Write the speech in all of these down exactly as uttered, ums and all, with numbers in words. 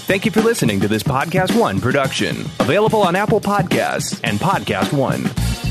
Thank you for listening to this Podcast One production. Available on Apple Podcasts and Podcast One.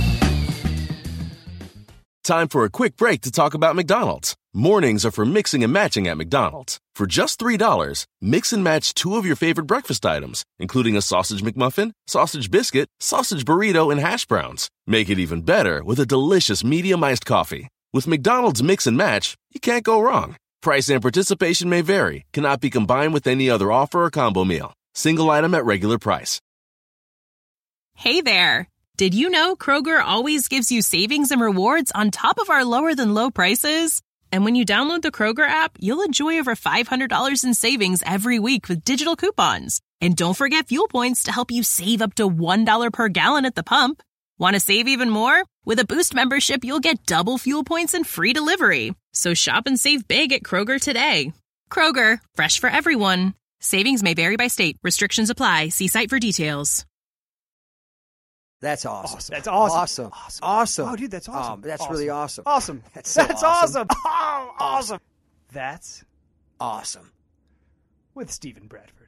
Time for a quick break to talk about McDonald's. Mornings are for mixing and matching at McDonald's. For just three dollars, mix and match two of your favorite breakfast items, including a sausage McMuffin, sausage biscuit, sausage burrito, and hash browns. Make it even better with a delicious medium iced coffee. With McDonald's Mix and Match, you can't go wrong. Price and participation may vary. Cannot be combined with any other offer or combo meal. Single item at regular price. Hey there. Did you know Kroger always gives you savings and rewards on top of our lower than low prices? And when you download the Kroger app, you'll enjoy over five hundred dollars in savings every week with digital coupons. And don't forget fuel points to help you save up to one dollar per gallon at the pump. Want to save even more? With a Boost membership, you'll get double fuel points and free delivery. So shop and save big at Kroger today. Kroger, fresh for everyone. Savings may vary by state. Restrictions apply. See site for details. That's awesome. awesome. That's awesome. Awesome. Awesome. Awesome. Oh, dude, that's awesome. Um, that's awesome. really awesome. Awesome. That's, so that's awesome. awesome. Oh, awesome. That's awesome. with Stephen Bradford.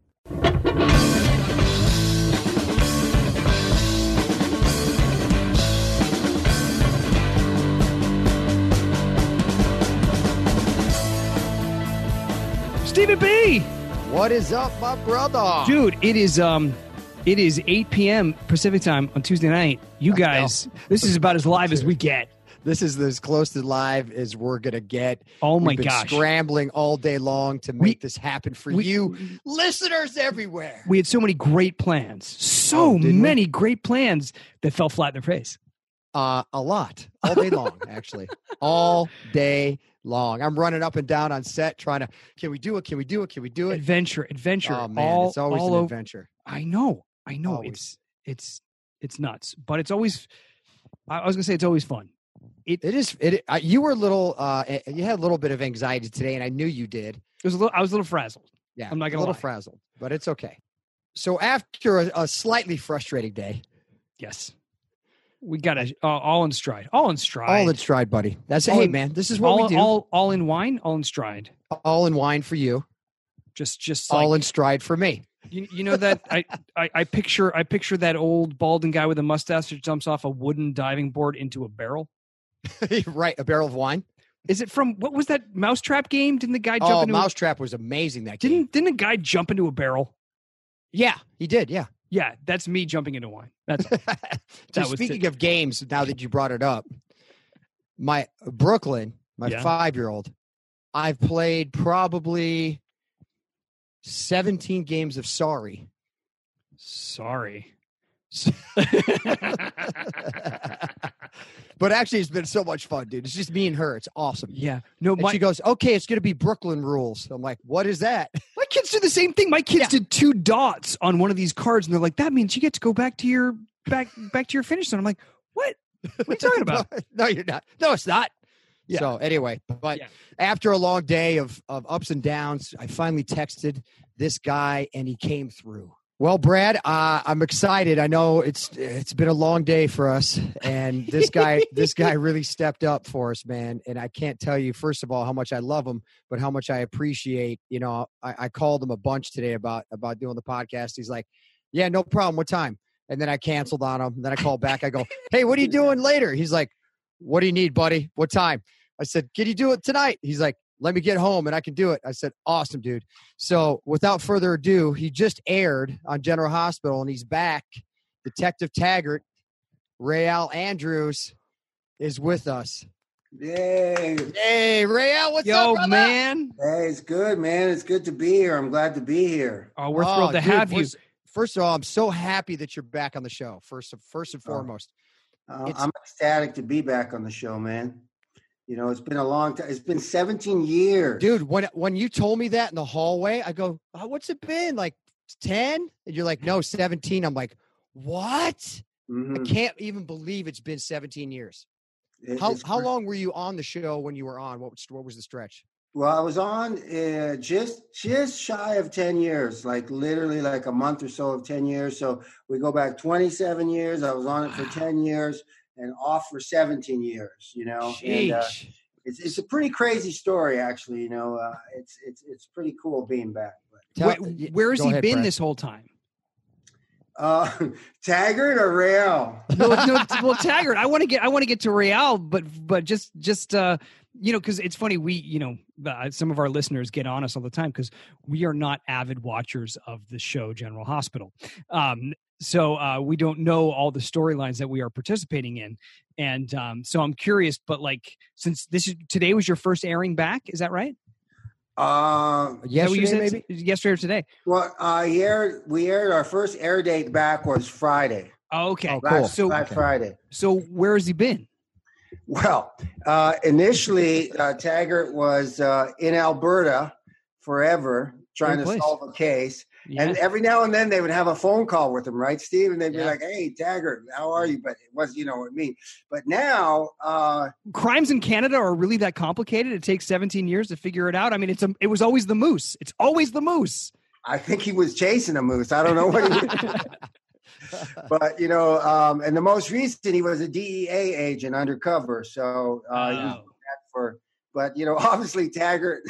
Stephen B. What is up, my brother? Dude, it is um it is eight p.m. Pacific time on Tuesday night. You guys, this is about as live as we get. This is as close to live as we're going to get. Oh, my We've been gosh. scrambling all day long to make We- this happen for we- you listeners everywhere. We had so many great plans. So Oh, didn't we? many great plans that fell flat in their face. Uh, a lot. All day long, actually. All day long. I'm running up and down on set trying to, can we do it? Can we do it? Can we do it? Adventure, adventure. Oh, man. all, it's always all an over- adventure. I know. I know. Always. It's it's it's nuts. But it's always I I was gonna say it's always fun. It is. It. Uh, you were a little. Uh, you had a little bit of anxiety today, and I knew you did. It was a little I was a little frazzled. Yeah, I'm not gonna a little lie. frazzled, but it's okay. So after a, a slightly frustrating day, Yes. We got to uh, all in stride. All in stride. all in stride, buddy. That's All hey, in- man. This is what all, we do. all all in wine, all in stride. All in wine for you. Just just like All in stride for me. You, you know that I, I, I picture I picture that old balding guy with a mustache that jumps off a wooden diving board into a barrel. Right, a barrel of wine. Is it from what was that Mousetrap game? Didn't the guy jump Oh, into Mousetrap was amazing. That a, game. didn't didn't a guy jump into a barrel? Yeah, he did. Yeah. Yeah, that's me jumping into wine. That's So That was speaking it. of games, now that you brought it up, my Brooklyn, my Yeah. five-year-old, I've played probably seventeen games of Sorry. sorry. But actually, it's been so much fun, dude. It's just me and her. It's awesome. Yeah. No, And my she goes, okay, it's going to be Brooklyn rules. I'm like, what is that? my kids do the same thing. My kids Yeah. did two dots on one of these cards, and they're like, "That means you get to go back to your back back to your finish zone." I'm like, "What? What are you talking about?" no, no, you're not. No, it's not. Yeah. So anyway, but Yeah. after a long day of, of ups and downs, I finally texted this guy and he came through. Well, Brad, uh, I'm excited. I know it's it's been a long day for us, and this guy this guy really stepped up for us, man. And I can't tell you, first of all, how much I love him, but how much I appreciate. You know, I, I called him a bunch today about about doing the podcast. He's like, "Yeah, no problem. What time?" And then I canceled on him. And then I called back. I go, "Hey, what are you doing later?" He's like, "What do you need, buddy? What time?" I said, "Can you do it tonight?" He's like, "Let me get home and I can do it." I said, "Awesome, dude." So without further ado, he just aired on General Hospital and he's back. Detective Taggart, Rael Andrews, is with us. Yay. Hey, Rael, what's Yo, up, brother? man. Hey, it's good, man. It's good to be here. I'm glad to be here. Oh, we're Oh, thrilled to dude, have you. First, first of all, I'm so happy that you're back on the show. First, first and Oh. foremost. Uh, It's- I'm ecstatic to be back on the show, man. You know, it's been a long time. It's been seventeen years. Dude, when when you told me that in the hallway, I go, oh, what's it been? Like ten? And you're like, no, seventeen. I'm like, what? I Mhm. can't even believe it's been seventeen years. It- How it's how cra- long were you on the show when you were on? What was, what was the stretch? Well, I was on uh, just just shy of ten years, like literally like a month or so of ten years. So we go back twenty-seven years. I was on it for ten years and off for seventeen years, you know. And uh, it's it's a pretty crazy story, actually. You know, uh, it's it's it's pretty cool being back. But Tell- Where, y- where has go he ahead, been Brad. this whole time? Uh, Taggart or Real? No, no, well, Taggart. I want to get, I want to get to Real, but, but just, just, uh, you know, because it's funny. We, you know, uh, some of our listeners get on us all the time because we are not avid watchers of the show General Hospital. Um, so uh, we don't know all the storylines that we are participating in, and um, so I'm curious. But like, since this is today was your first airing back, is that right? Uh, Is that what you Yesterday, said? maybe. Yesterday or today? well, uh, he aired, we aired our first air date back was Friday. Oh, okay. Oh, Black, cool. So, Black Okay. Friday. so where has he been? Well, uh, initially, uh, Taggart was uh, in Alberta forever trying Good to place. solve a case. Yeah. And every now and then they would have a phone call with him, right, Steve? And they'd be Yeah. like, hey, Taggart, how are you? But it was, you know what I mean? But now, uh, Crimes in Canada are really that complicated? It takes seventeen years to figure it out. I mean, it's a, it was always the moose. It's always the moose. I think he was chasing a moose. I don't know what he was. But, you know, um, and the most recent, he was a D E A agent undercover. So uh, he was Oh. back for, but, you know, obviously Taggart,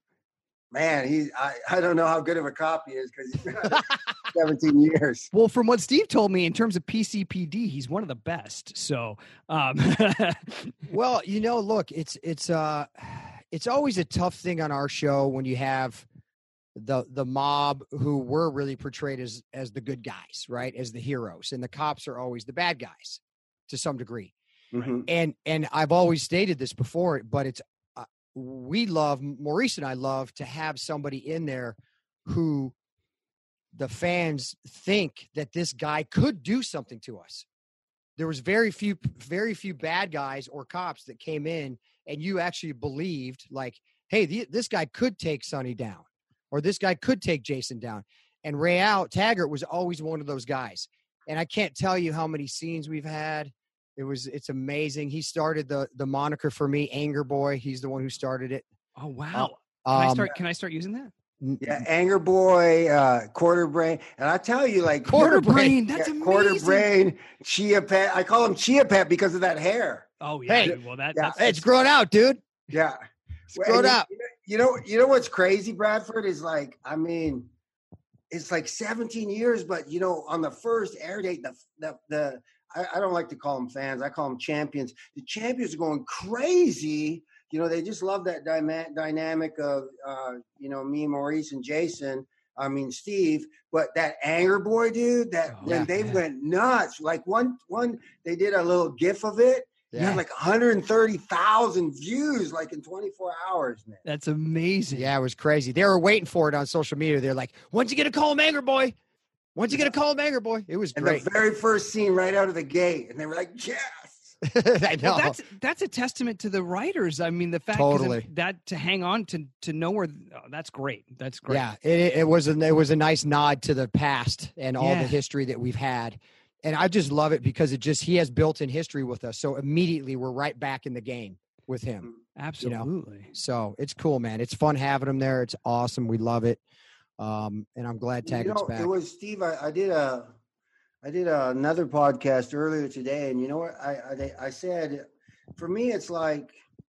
man, he, I, I don't know how good of a cop he is because he's been on it for seventeen years. Well, from what Steve told me, in terms of P C P D, he's one of the best. So, um, Well, you know, look, it's it's uh it's always a tough thing on our show when you have the the mob who were really portrayed as as the good guys, right? As the heroes, and the cops are always the bad guys to some degree. Mhm. And and I've always stated this before, but it's uh, we love Maurice and I love to have somebody in there who the fans think that this guy could do something to us. There was very few very few bad guys or cops that came in and you actually believed like, hey, the, this guy could take Sonny down or this guy could take Jason down. And Real Taggart was always one of those guys. And I can't tell you how many scenes we've had. It was, it's amazing. He started the the moniker for me, Anger Boy. He's the one who started it. oh wow! Um, Can I start? Can I start using that? Yeah, Anger Boy, uh, Quarter Brain. And I tell you, like, Quarter Brain. brain. That's yeah, amazing. Quarter Brain, Chia Pet. I call him Chia Pet because of that hair. Oh yeah. Hey. well, that Yeah. that's, Hey, it's grown out, dude. Yeah. It's grown And out. You know, you know what's crazy, Bradford, is like, I mean, it's like seventeen years, but you know, on the first air date, the the, the I, I don't like to call them fans, I call them champions. The champions are going crazy. You know, they just love that dyma- dynamic of uh, you know, me, Maurice, and Jason. I mean, Steve, but that Anger Boy dude, that Oh, when yeah, they yeah. went nuts. Like one one they did a little gif of it. You Yeah. had like one hundred thirty thousand views like in twenty-four hours, man. that's amazing. Yeah, it was crazy. They were waiting for it on social media. They're like, "When's you gonna call him Anger Boy? When's you gonna call him Anger Boy?" It was And great. the very first scene right out of the gate, and they were like, "Yes." I know. Well, that's that's a testament to the writers. I mean, the fact 'cause Totally. of that to hang on to to know where oh, that's great. That's great. Yeah, it, it was a, it was a nice nod to the past and all Yeah. the history that we've had, and I just love it because it just he has built-in history with us. So immediately we're right back in the game with him. Absolutely. So it's cool, man. It's fun having him there. It's awesome. We love it, um, and I'm glad You Taggart's know, back. it was Steve. I, I did a, I did a, another podcast earlier today, and you know what? I, I I said, for me, it's like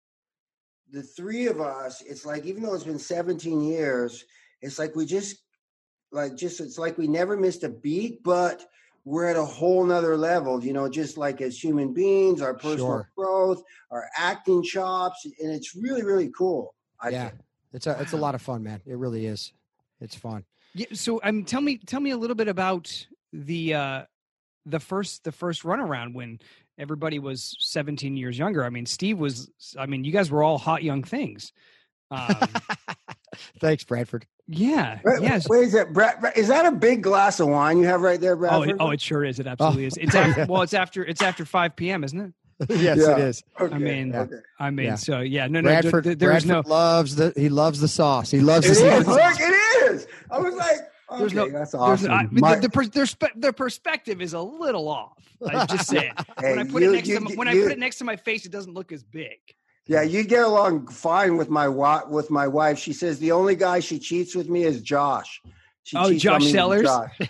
the three of us. It's like even though it's been seventeen years, it's like we just, like just it's like we never missed a beat, but we're at a whole nother level. You know, just like as human beings, our personal Sure. growth, our acting chops, and it's really really cool. I yeah, think. it's a it's a Wow. lot of fun, man. It really is. It's fun. Yeah, so um, tell me tell me a little bit about the uh, the first the first runaround when everybody was seventeen years younger. I mean, Steve was. I mean, you guys were all hot young things. Um, Thanks, Bradford. yeah. Wait, Yes. wait, is that Brad, Brad- is that a big glass of wine you have right there, Oh, Bradford? it, oh, it sure is. It absolutely is. It's after, well, it's after it's after five p.m., isn't it? yes, Yeah. it is. Okay, I mean, okay. I mean, Yeah. so yeah, no, no, Bradford, there, there is Bradford no. loves the he loves the sauce. He loves It the is. secret Look, sauce. it is. I was like, okay, There's no- that's There's awesome. no I, My- the, the, pers- their spe- the perspective is a little off. I just say it. Hey, when I put you- it next you- to my, when you- I put it next to my face, it doesn't look as big. yeah, you get along fine with my wa- with my wife. She says the only guy she cheats with me is Josh. She Oh, cheats on Josh me with Sellers?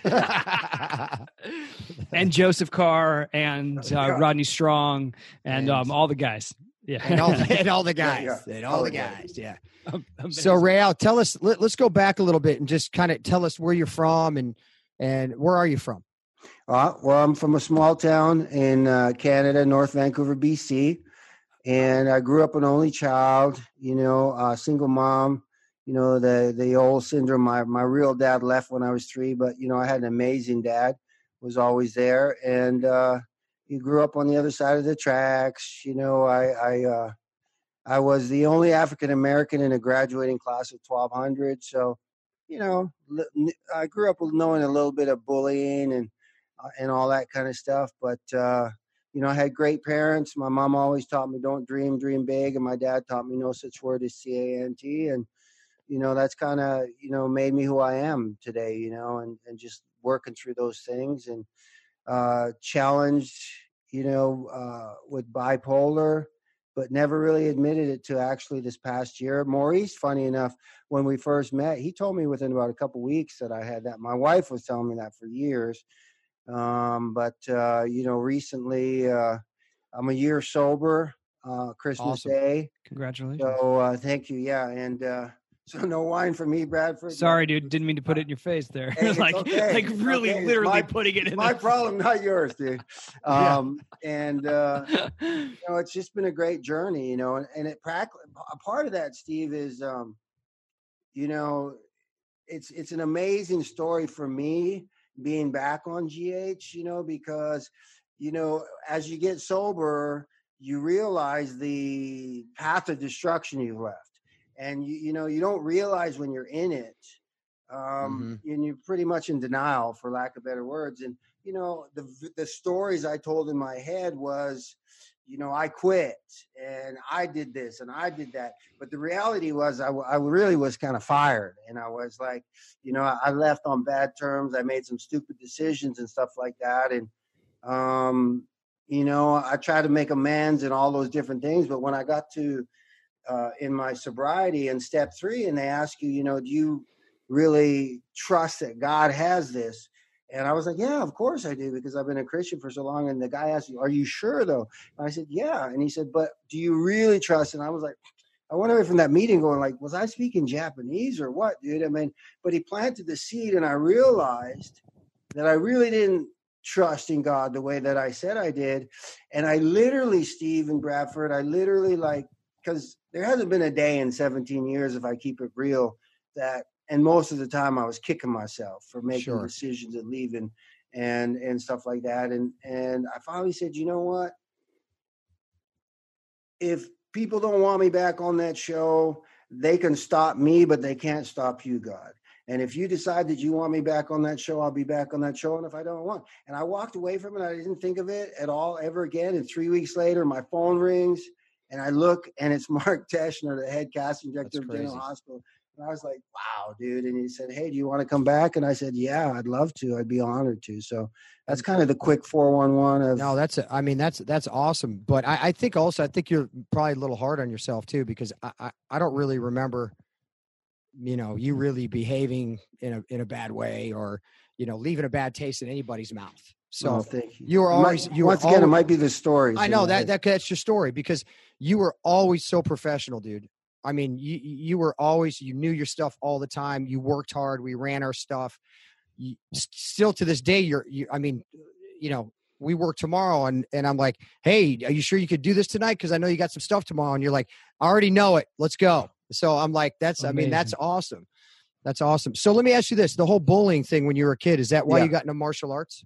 Josh. And Joseph Carr and uh, Rodney Strong and um, all the guys. Yeah. and all the, and all the guys, Yeah, yeah. and all Oh, the yeah. guys. Yeah. Amazing. So Real, tell us. Let, let's go back a little bit and just kind of tell us where you're from and and where are you from? Uh, well, I'm from a small town in uh, Canada, North Vancouver, B C, and I grew up an only child. You know, uh, single mom. You know, the the old syndrome. My my real dad left when I was three, but you know, I had an amazing dad. Was always there, and uh, he grew up on the other side of the tracks. You know, I I uh, I was the only African American in a graduating class of twelve hundred. So, you know, I grew up with knowing a little bit of bullying and uh, and all that kind of stuff. But uh, you know, I had great parents. My mom always taught me don't dream, dream big, and my dad taught me no such word as C A N T. And you know, that's kind of, you know, made me who I am today. You know, and and just working through those things and uh, challenged, you know, uh, with bipolar, but never really admitted it to actually this past year. Maurice, funny enough, when we first met, he told me within about a couple of weeks that I had that. My wife was telling me that for years. Um, but, uh, you know, recently uh, I'm a year sober, uh, Christmas Awesome. Day. Congratulations. So uh, thank you. Yeah. And uh, so no wine for me, Bradford. Sorry, dude. Didn't mean to put it in your face there. Hey, it's like, okay. like really, Okay. literally My- putting it in My there. problem, not yours, dude. Um, and, uh, you know, it's just been a great journey, you know, and, and it practically, a part of that, Steve, is, um, you know, it's, it's an amazing story for me being back on G H, you know, because, you know, as you get sober, you realize the path of destruction you've left. And, you, you know, you don't realize when you're in it, um, Mhm. and you're pretty much in denial, for lack of better words. And, you know, the the stories I told in my head was, you know, I quit and I did this and I did that. But the reality was I, w- I really was kind of fired. And I was like, you know, I left on bad terms. I made some stupid decisions and stuff like that. And, um, you know, I tried to make amends and all those different things. But when I got to uh, in my sobriety in step three, and they ask you, you know, do you really trust that God has this? And I was like, yeah, of course I do, because I've been a Christian for so long. And the guy asked me, are you sure though? And I said, yeah. And he said, but do you really trust? And I was like, I went away from that meeting going like, was I speaking Japanese or what, dude? I mean, but he planted the seed, and I realized that I really didn't trust in God the way that I said I did. And I literally, Steve and Bradford, I literally like, because there hasn't been a day in seventeen years, if I keep it real, that, and most of the time I was kicking myself for making Sure. decisions and leaving and, and stuff like that. And, and I finally said, you know what? If people don't want me back on that show, they can stop me, but they can't stop you, God. And if you decide that you want me back on that show, I'll be back on that show. And if I don't want, and I walked away from it, I didn't think of it at all ever again. And three weeks later, my phone rings and I look and it's Mark Teschner, the head casting director That's of General crazy. Hospital. And I was like, wow, dude. And he said, hey, do you want to come back? And I said, yeah, I'd love to. I'd be honored to. So that's kind of the quick four one one of. No, that's, I mean, that's, that's awesome. But I, I think also, I think you're probably a little hard on yourself too, because I, I, I don't really remember, you know, you really behaving in a, in a bad way or, you know, leaving a bad taste in anybody's mouth. So Oh, thank you. you were It might- always, you were once again, it always- might be the stories. I in know my that, head. that that's your story, because you were always so professional, dude. I mean, you, you were always, you knew your stuff all the time. You worked hard. We ran our stuff. You, still to this day, you're, you, I mean, you know, we work tomorrow and, and I'm like, hey, are you sure you could do this tonight? Cause I know you got some stuff tomorrow. And you're like, I already know it. Let's go. So I'm like, that's, I mean, that's awesome. That's awesome. So let me ask you this, the whole bullying thing when you were a kid, is that why Yeah. you got into martial arts?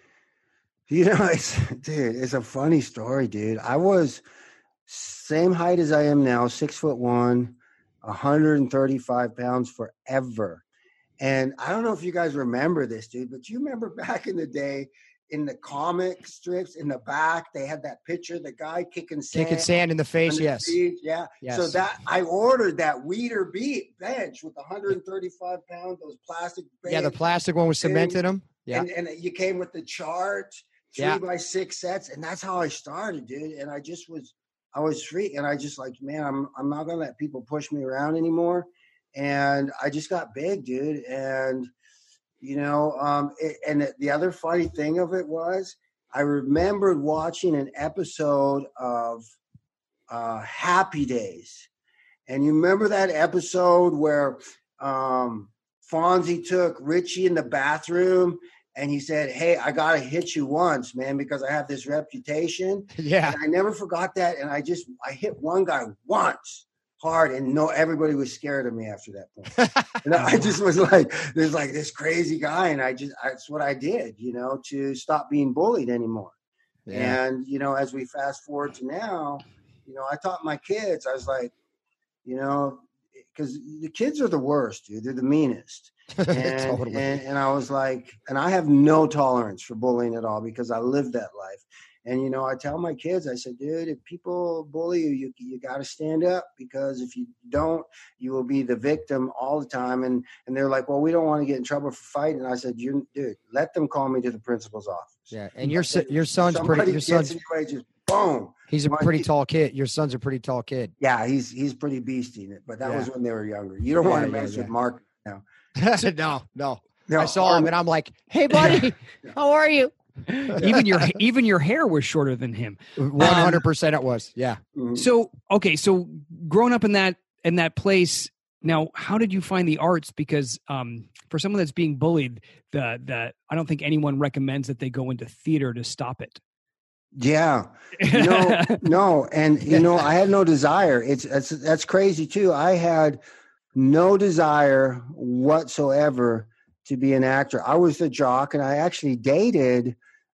You know, it's, dude, it's a funny story, dude. I was same height as I am now, six foot one, one hundred thirty-five pounds forever. And I don't know if you guys remember this, dude, but you remember back in the day in the comic strips in the back, they had that picture, the guy kicking sand. Kicking sand in the face. on the Yes. beach, yeah. Yes. So that I ordered that Weeder beat bench with one hundred thirty-five pounds, those plastic. Yeah. The beds. plastic one with cement in them. Yeah. And, and you came with the chart, three Yeah. by six sets, and that's how I started, dude. And I just was, I was free, and I just like, man, I'm I'm not gonna let people push me around anymore. And I just got big, dude. And you know, um, it, and the, the other funny thing of it was, I remembered watching an episode of uh, Happy Days. And you remember that episode where um, Fonzie took Richie in the bathroom and he said, hey, I got to hit you once, man, because I have this reputation. Yeah. And I never forgot that. And I just, I hit one guy once hard, and no, everybody was scared of me after that point. And I just was like, there's like this crazy guy. And I just, that's what I did, you know, to stop being bullied anymore. Yeah. And, you know, as we fast forward to now, you know, I taught my kids, I was like, you know, because the kids are the worst, dude. They're the meanest. And, totally. and, and I was like, and I have no tolerance for bullying at all because I lived that life. And, you know, I tell my kids, I said, dude, if people bully you, you, you got to stand up, because if you don't, you will be the victim all the time. And and they're like, well, we don't want to get in trouble for fighting. And I said, you, dude, let them call me to the principal's office. Yeah. And your said, your son's pretty, your son's, anyway, just boom. He's a pretty tall kid. Your son's a pretty tall kid. Yeah, he's he's pretty beasty. But that yeah. was when they were younger. You don't yeah, want to mess yeah, with yeah. Mark now. no, no, no. I saw him and I'm like, hey, buddy, how are you? even your even your hair was shorter than him. one hundred percent it was. Yeah. Mm-hmm. So, okay. So growing up in that, in that place, now, how did you find the arts? Because um, for someone that's being bullied, the, the, I don't think anyone recommends that they go into theater to stop it. Yeah. No, no. And, you know, I had no desire. It's, it's, that's crazy too. I had no desire whatsoever to be an actor. I was the jock, and I actually dated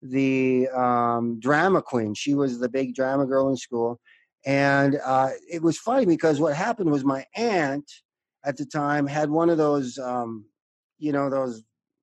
the um, drama queen. She was the big drama girl in school. And uh, it was funny because what happened was my aunt at the time had one of those, um, you know, those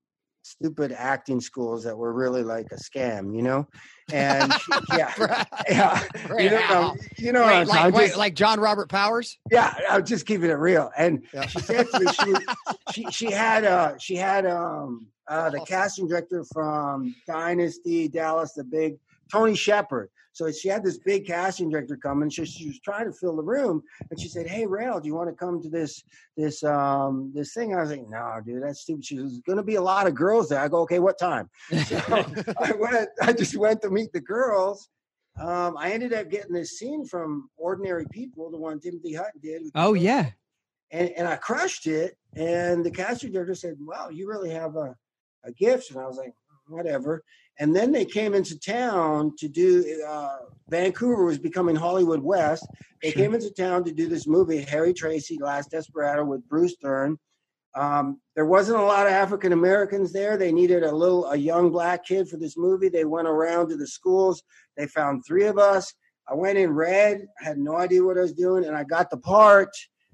stupid acting schools that were really like a scam, you know? And she, yeah, yeah, you know, you know, wait, like, just, wait, like John Robert Powers. Yeah, I'm just keeping it real. And yeah. she said to me, she, she she had uh she had um uh the casting director from Dynasty, Dallas, the big Tony Shepard. So she had this big casting director come, and she, she was trying to fill the room. And she said, hey, Rael, do you want to come to this this um this thing? I was like, no, dude, that's stupid. She was going to be a lot of girls there. I go, okay, what time? So I went. I just went to meet the girls. Um, I ended up getting this scene from Ordinary People, the one Timothy Hutton did. Oh, yeah. And and I crushed it. And the casting director said, wow, you really have a, a gift. And I was like, whatever. And then they came into town to do, uh, Vancouver was becoming Hollywood West. They came into town to do this movie, Harry Tracy, Last Desperado, with Bruce Dern. Um, there wasn't a lot of African Americans there. They needed a little, a young black kid for this movie. They went around to the schools. They found three of us. I went in red, had no idea what I was doing, and I got the part.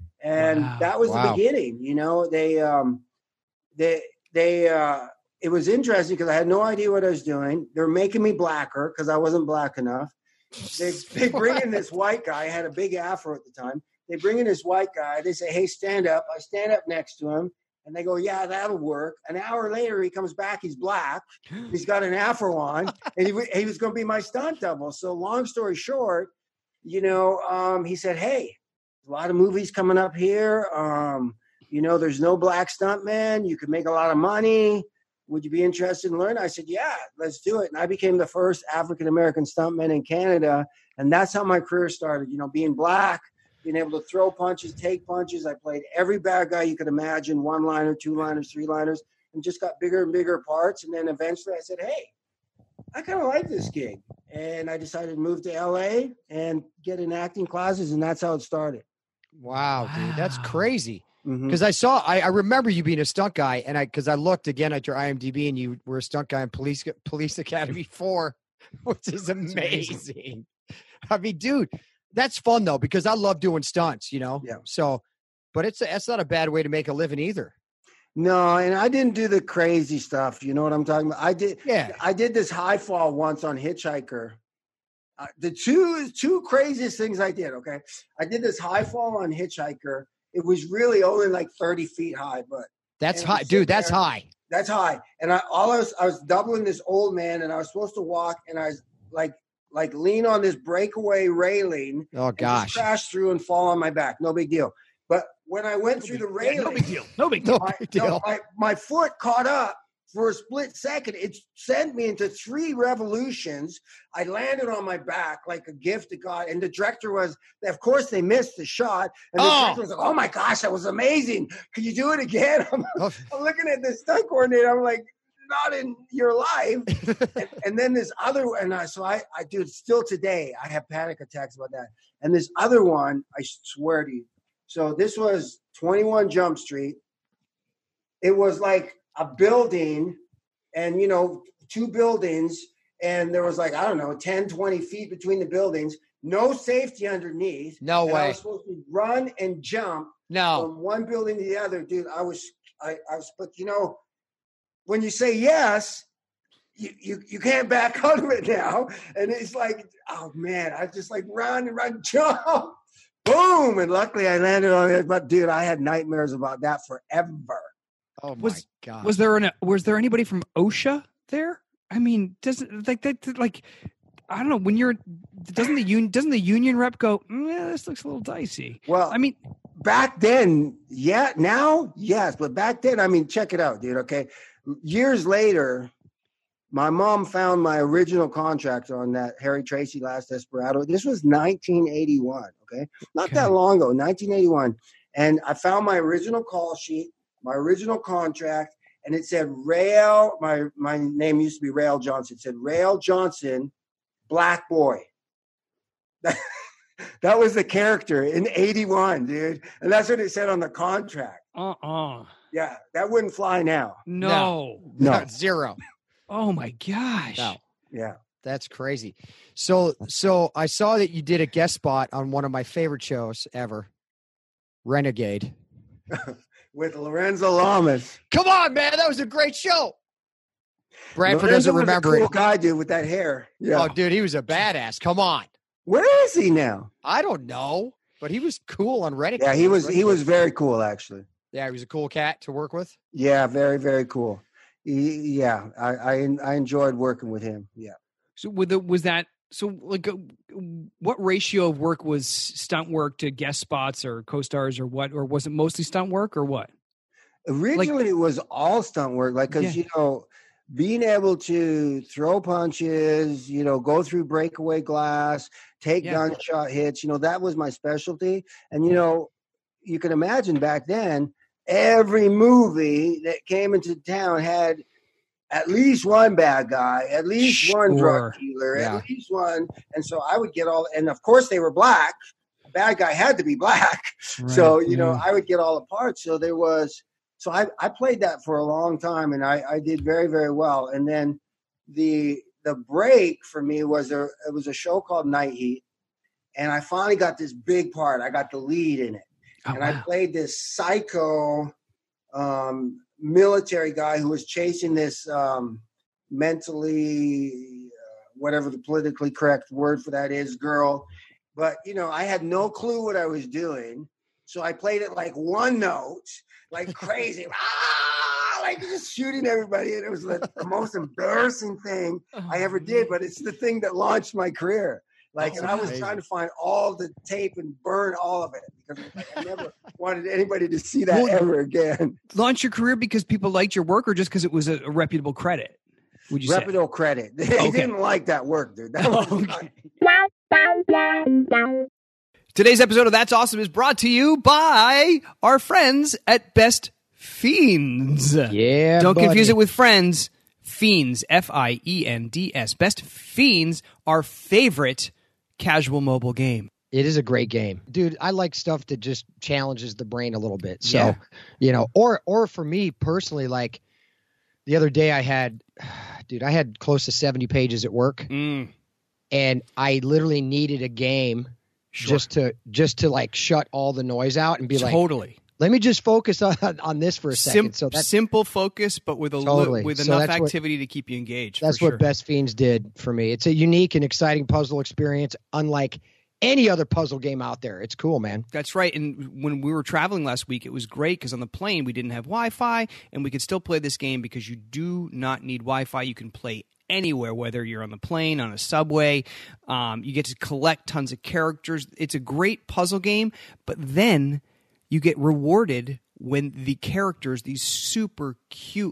And wow. that was wow. the beginning. You know, they, um, they, they, uh, it was interesting because I had no idea what I was doing. They're making me blacker because I wasn't black enough. They, they bring in this white guy. I had a big afro at the time. They bring in this white guy. They say, hey, stand up. I stand up next to him. And they go, yeah, that'll work. An hour later, he comes back. He's black. He's got an afro on. And he, he was going to be my stunt double. So long story short, you know, um, he said, hey, a lot of movies coming up here. Um, you know, there's no black stuntman. You could make a lot of money. Would you be interested in learning? I said, yeah, let's do it. And I became the first African-American stuntman in Canada. And that's how my career started, you know, being black, being able to throw punches, take punches. I played every bad guy you could imagine, one-liner, two-liners, three-liners, and just got bigger and bigger parts. And then eventually I said, hey, I kind of like this gig. And I decided to move to L A and get in acting classes, and that's how it started. Wow, wow. Dude, that's crazy. Because Mm-hmm. I saw, I, I remember you being a stunt guy, and I, because I looked again at your I M D B, and you were a stunt guy in Police Police Academy four, which is amazing. amazing. I mean, dude, that's fun though, because I love doing stunts, you know. Yeah. So, but it's that's not a bad way to make a living either. No, and I didn't do the crazy stuff. You know what I'm talking about? I did. Yeah. I did this high fall once on Hitchhiker. Uh, the two two craziest things I did. Okay, I did this high fall on Hitchhiker. It was really only like thirty feet high, but that's high, dude. That's there. high. That's high. And I all I was I was doubling this old man, and I was supposed to walk, and I was like like lean on this breakaway railing. Oh gosh! Crash through and fall on my back. No big deal. But when I went no through big, the railing, yeah, no big deal. No big deal. My, big deal. No, my, my foot caught up for a split second, it sent me into three revolutions. I landed on my back like a gift to God. And the director was, of course, they missed the shot. And the Oh. director was like, oh my gosh, that was amazing. Could you do it again? I'm, Oh. I'm looking at the stunt coordinator. I'm like, not in your life. and, and then this other, and I, so I, I do it still today. I have panic attacks about that. And this other one, I swear to you. So this was twenty-one Jump Street. It was like a building and, you know, two buildings. And there was like, I don't know, ten, twenty feet between the buildings. No safety underneath. No and way. I was supposed to run and jump No. from one building to the other. Dude, I was, I, I was, but you know, when you say yes, you, you, you can't back out of it now. And it's like, oh man, I just like run and run, jump, boom. And luckily I landed on it. But dude, I had nightmares about that forever. Oh my Was- God. Was there an was there anybody from OSHA there? I mean, doesn't like that like I don't know when you're doesn't the union doesn't the union rep go, mm, yeah, this looks a little dicey. Well, I mean, back then, yeah, now, yes. But back then, I mean, check it out, dude. Okay. Years later, my mom found my original contract on that Harry Tracy Last Desperado. This was nineteen eighty-one. Okay. Not Okay. that long ago, nineteen eighty-one. And I found my original call sheet, my original contract, and it said Rail. My, my name used to be Rail Johnson. It said Rail Johnson, Black Boy. That, that was the character in eighty-one, dude. And that's what it said on the contract. uh-uh. Yeah, that wouldn't fly now. No. No. Zero. Oh my gosh. No. Yeah. That's crazy. So, so I saw that you did a guest spot on one of my favorite shows ever, Renegade. With Lorenzo Lamas. Come on, man. That was a great show. Bradford Lorenzo doesn't was remember a cool it. guy, dude, with that hair. Yeah. Oh, dude, he was a badass. Come on. Where is he now? I don't know, but he was cool on Renegade. Yeah, he was he was very cool, actually. Yeah, he was a cool cat to work with. Yeah, very, very cool. He, yeah, I, I I enjoyed working with him. Yeah. So with the, was that so like uh, what ratio of work was stunt work to guest spots or co-stars or what, or was it mostly stunt work or what? Originally, it was all stunt work, like because Yeah. you know, being able to throw punches, you know, go through breakaway glass, take Yeah. gunshot hits, you know, that was my specialty. And you know, you can imagine back then, every movie that came into town had at least one bad guy, at least one drug Sure. dealer, Yeah. at least one. And so I would get all, and of course they were black. The bad guy had to be black. So, you know, I would get all the parts. So there was, so I, I played that for a long time and I, I did very, very well. And then the, the break for me was there, it was a show called Night Heat. And I finally got this big part. I got the lead in it. Oh, and I wow. played this psycho um, military guy who was chasing this um, mentally, uh, whatever the politically correct word for that is, girl. But, you know, I had no clue what I was doing. So I played it like one note, like crazy, ah, like just shooting everybody. And it was like the most embarrassing thing I ever did. But it's the thing that launched my career. Like, That's and I was amazing. trying to find all the tape and burn all of it because like, I never wanted anybody to see that Well, ever again. Launch your career because people liked your work or just because it was a, a reputable credit? Would you Reputable credit. They Okay. didn't like that work, dude. That was Okay. not- Today's episode of That's Awesome is brought to you by our friends at Best Fiends. Yeah. Don't confuse buddy. it with friends. Fiends, F I E N D S. Best Fiends, our favorite casual mobile game. It is a great game, dude. I like stuff that just challenges the brain a little bit. So, Yeah. you know, or or for me personally, like the other day, I had, dude, I had close to seventy pages at work, Mm, and I literally needed a game sure. just to just to like shut all the noise out and be like, totally. let me just focus on on this for a second. Sim- so that's simple focus, but with a li- Totally. with So enough that's what- activity to keep you engaged. that's for what sure. Best Fiends did for me. It's a unique and exciting puzzle experience, unlike any other puzzle game out there. It's cool, man. That's right. And when we were traveling last week, it was great because on the plane we didn't have Wi-Fi, and we could still play this game because you do not need Wi-Fi. You can play anywhere, whether you're on the plane, on a subway. Um, you get to collect tons of characters. It's a great puzzle game, but then you get rewarded when the characters, these super cute little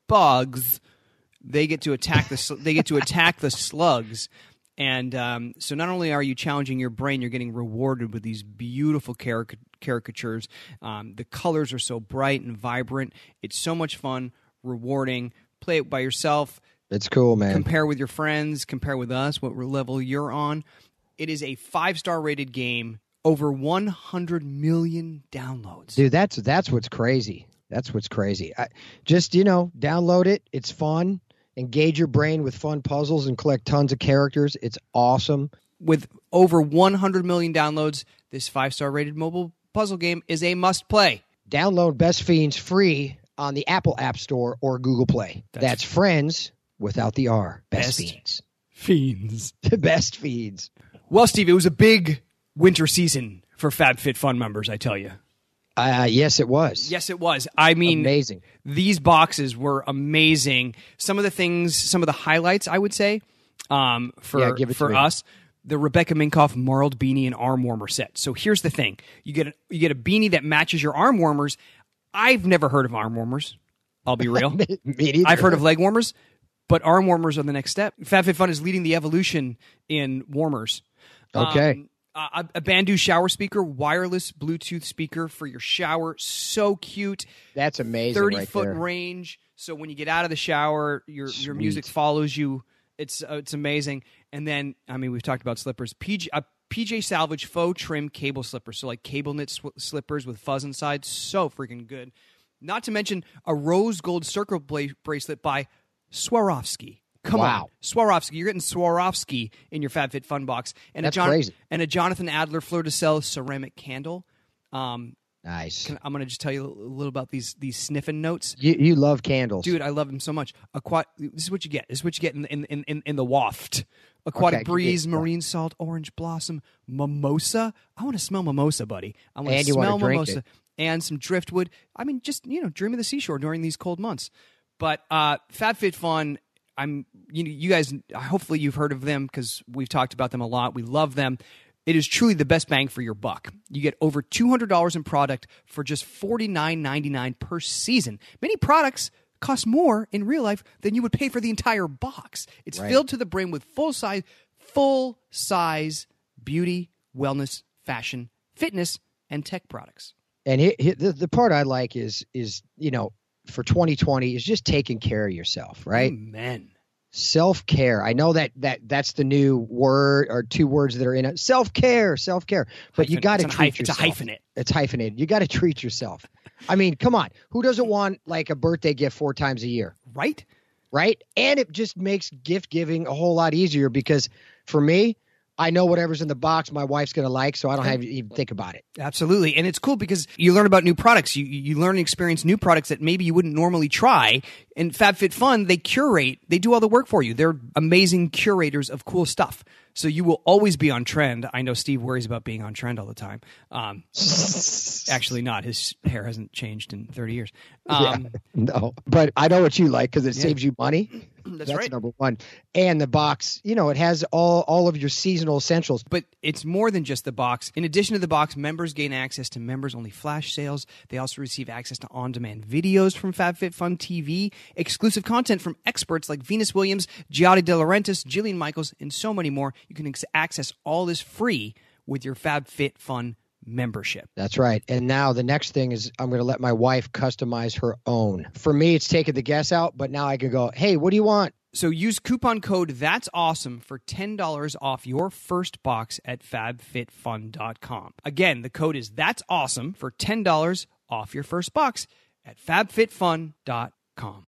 bugs, they get to attack the sl- they get to attack the slugs. And um, so not only are you challenging your brain, you're getting rewarded with these beautiful caric- caricatures. Um, the colors are so bright and vibrant. It's so much fun, rewarding. Play it by yourself. It's cool, man. Compare with your friends. Compare with us, what level you're on. It is a five-star rated game. Over one hundred million downloads. Dude, that's that's what's crazy. That's what's crazy. I, just, you know, download it. It's fun. Engage your brain with fun puzzles and collect tons of characters. It's awesome. With over one hundred million downloads, this five-star rated mobile puzzle game is a must-play. Download Best Fiends free on the Apple App Store or Google Play. That's, that's friends without the R. Best, Best Fiends. Fiends. Best Fiends. Well, Steve, it was a big winter season for FabFitFun members, I tell you. Uh, yes, it was. Yes, it was. I mean, amazing. These boxes were amazing. Some of the things, some of the highlights, I would say, um, for yeah, give it for to me. us, the Rebecca Minkoff marled beanie and arm warmer set. So here's the thing: you get a, you get a beanie that matches your arm warmers. I've never heard of arm warmers. I'll be real. me, me neither. I've heard of leg warmers, but arm warmers are the next step. FabFitFun is leading the evolution in warmers. Okay. Um, Uh, a Bandu shower speaker, wireless Bluetooth speaker for your shower. So cute. That's amazing. thirty right foot there. range. So when you get out of the shower, your Sweet. your music follows you. It's uh, it's amazing. And then, I mean, we've talked about slippers. P J, uh, P J Salvage faux trim cable slippers. So like cable knit sw- slippers with fuzz inside. So freaking good. Not to mention a rose gold circle bla- bracelet by Swarovski. Come wow. on, Swarovski! You're getting Swarovski in your FabFitFun box, and That's a John- crazy. and a Jonathan Adler Fleur de Sel ceramic candle. Um, nice. can, I'm going to just tell you a little about these these sniffing notes, You you love candles, dude. I love them so much. Aquat- this is what you get. This is what you get in in in, in, in the waft. Aquatic Okay, breeze, yeah. marine salt, orange blossom, mimosa. I want to smell mimosa, buddy. I want to And you wanna smell drink mimosa it. and some driftwood. I mean, just you know, dream of the seashore during these cold months. But uh, FabFitFun. I'm, you know, you guys, hopefully you've heard of them because we've talked about them a lot. We love them. It is truly the best bang for your buck. You get over two hundred dollars in product for just forty-nine ninety-nine per season. Many products cost more in real life than you would pay for the entire box. It's Right. filled to the brim with full size, full size beauty, wellness, fashion, fitness, and tech products. And he, he, the the part I like is is you know for twenty twenty is just taking care of yourself, right? Amen. Self-care. I know that that that's the new word or two words that are in it. Self-care, self-care. But you Hyphen- got to it's a treat hyph- it's a yourself. hyphenate. It's hyphenated. You got to treat yourself. I mean, come on. Who doesn't want like a birthday gift four times a year, Right? right? And it just makes gift giving a whole lot easier because for me, I know whatever's in the box my wife's going to like, so I don't have to even think about it. Absolutely. And it's cool because you learn about new products. You you learn and experience new products that maybe you wouldn't normally try. And FabFitFun, they curate. They do all the work for you. They're amazing curators of cool stuff. So you will always be on trend. I know Steve worries about being on trend all the time. Um, actually not. His hair hasn't changed in thirty years. Um, Yeah, no, but I know what you like because it Yeah. saves you money. That's right. number one. And the box, you know, it has all all of your seasonal essentials. But it's more than just the box. In addition to the box, members gain access to members-only flash sales. They also receive access to on-demand videos from FabFitFun T V, exclusive content from experts like Venus Williams, Giada De Laurentiis, Jillian Michaels, and so many more. You can ex- access all this free with your FabFitFun membership. That's right. And now the next thing is I'm going to let my wife customize her own. For me, it's taking the guess out, but now I can go, hey, what do you want? So use coupon code That's Awesome for ten dollars off your first box at fab fit fun dot com. Again, the code is That's Awesome for ten dollars off your first box at fab fit fun dot com.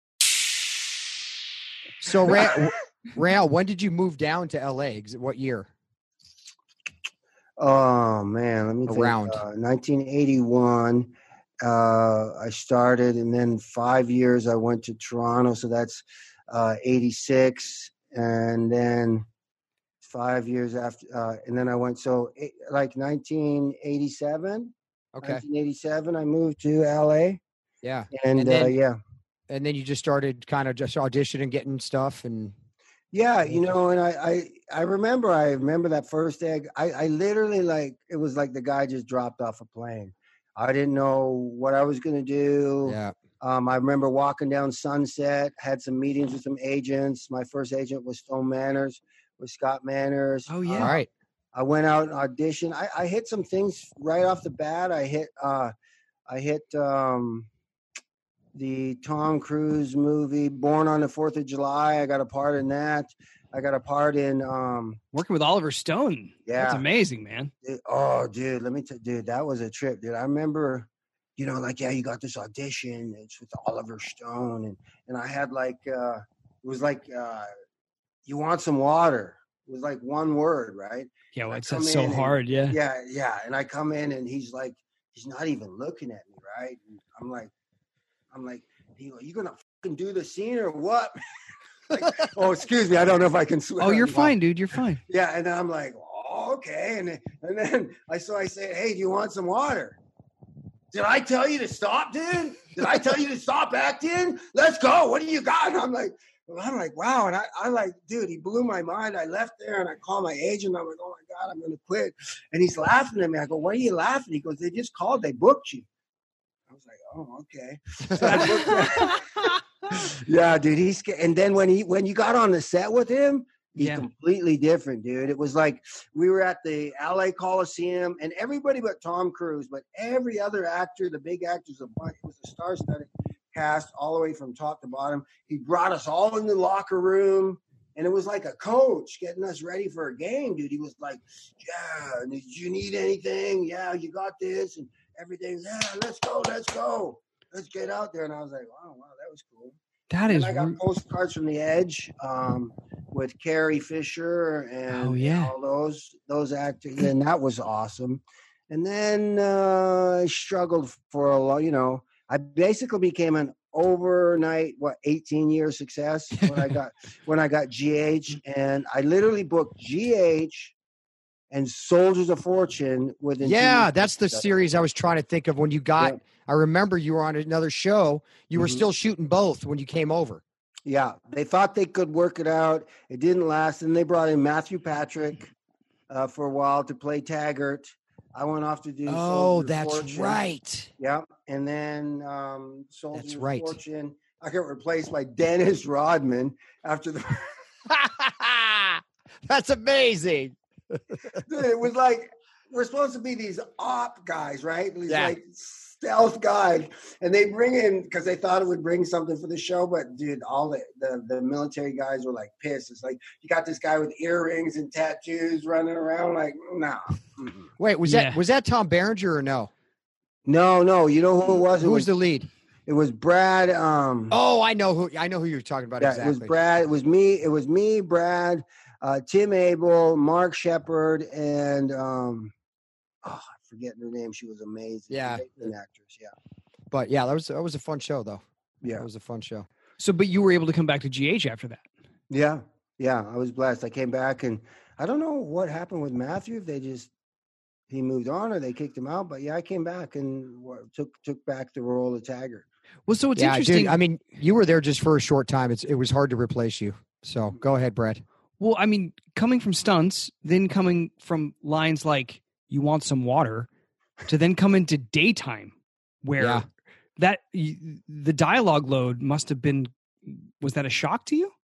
So, Ray, Rael, when did you move down to L A? What year? Oh man, let me think. Around. Uh, nineteen eighty-one. Uh, I started, and then five years I went to Toronto. So that's uh, eighty-six, and then five years after, uh, and then I went. So eight, like nineteen eighty-seven. Okay. nineteen eighty-seven, I moved to L A, Yeah. and, And then- uh, yeah. And then you just started kind of just auditioning, getting stuff, and Yeah, you know, and I, I, I remember, I remember that first egg. I, I literally like, it was like the guy just dropped off a plane. I didn't know what I was going to do. yeah. Um, I remember walking down Sunset, had some meetings with some agents. My first agent was Stone Manners, was Scott Manners. Oh, yeah. Uh, All right. I went out and auditioned. I, I hit some things right off the bat. I hit, uh, I hit um, the Tom Cruise movie, Born on the Fourth of July. I got a part in that. I got a part in. Um, Working with Oliver Stone. Yeah. That's amazing, man. Dude, oh, dude, let me tell dude, that was a trip, dude. I remember, you know, like, yeah, you got this audition. It's with Oliver Stone. And, and I had like, uh, it was like, uh, you want some water. It was like one word, right? Yeah, well, I it's come that's so in and- hard. Yeah. Yeah, yeah. And I come in and he's like, he's not even looking at me, right? And I'm like, I'm like, he, are you gonna fucking do the scene or what? Like, oh, excuse me, I don't know if I can swear. Oh, you're Wow. fine, dude. You're fine. Yeah, and then I'm like, oh, okay. And then, and then I so I say, hey, do you want some water? Did I tell you to stop, dude? Did I tell you to stop acting? Let's go. What do you got? And I'm like, well, I'm like, wow. And I, I like, dude, he blew my mind. I left there and I called my agent. I'm like, oh my God, I'm gonna quit. And he's laughing at me. I go, why are you laughing? He goes, they just called, they booked you. I was like, oh, okay. So I booked yeah, dude. He's and then when he when you got on the set with him, he's Yeah. completely different, dude. It was like we were at the L A Coliseum, and everybody but Tom Cruise, but every other actor, the big actors, a bunch. It was a star-studded cast all the way from top to bottom. He brought us all in the locker room, and it was like a coach getting us ready for a game, dude. He was like, "Yeah, did you need anything? Yeah, you got this, and everything. Yeah, let's go, let's go." Let's get out there. And I was like, wow, wow, that was cool. That And is. I got re- postcards from the Edge um, with Carrie Fisher and, Oh, yeah. and all those those actors, and that was awesome. And then uh, I struggled for a long, you know, I basically became an overnight what eighteen year success when I got when I got G H, and I literally booked G H and Soldiers of Fortune within. two Yeah, weeks. that's the series I was trying to think of when you got. Yeah. I remember you were on another show. You were Mhm. still shooting both when you came over. Yeah, they thought they could work it out. It didn't last. And they brought in Matthew Patrick uh, for a while to play Taggart. I went off to do. Oh, Soldiers of that's Fortune. right. Yeah, and then um, Soldiers That's of right. Fortune. I got replaced by Dennis Rodman after the. That's amazing. Dude, it was like we're supposed to be these op guys, right? These Yeah. like stealth guys, and they bring in because they thought it would bring something for the show. But dude, all the, the the military guys were like pissed. It's like you got this guy with earrings and tattoos running around. Like, nah. Mm-mm. Wait, was Yeah. that was that Tom Berenger or no? No, no. You know who it was? It Who was was the lead? it was Brad. Um, Oh, I know who I know who you're talking about yeah, exactly. it was Brad. It was me. It was me, Brad, uh, Tim Abel, Mark Shepard, and um, oh, I'm forgetting her name. She was amazing. Yeah. Amazing actress. Yeah. But yeah, that was that was a fun show though. Yeah. That was a fun show. So, but you were able to come back to G H after that. Yeah, yeah, I was blessed. I came back, and I don't know what happened with Matthew. If they just he moved on or they kicked him out, but yeah, I came back and wa- took took back the role of Taggart. Well, so it's yeah, interesting. dude. I mean, you were there just for a short time. It's it was hard to replace you. So go ahead, Brad. Well, I mean, coming from stunts, then coming from lines like "You want some water," to then come into daytime, where Yeah. that y- the dialogue load must have been. Was that a shock to you?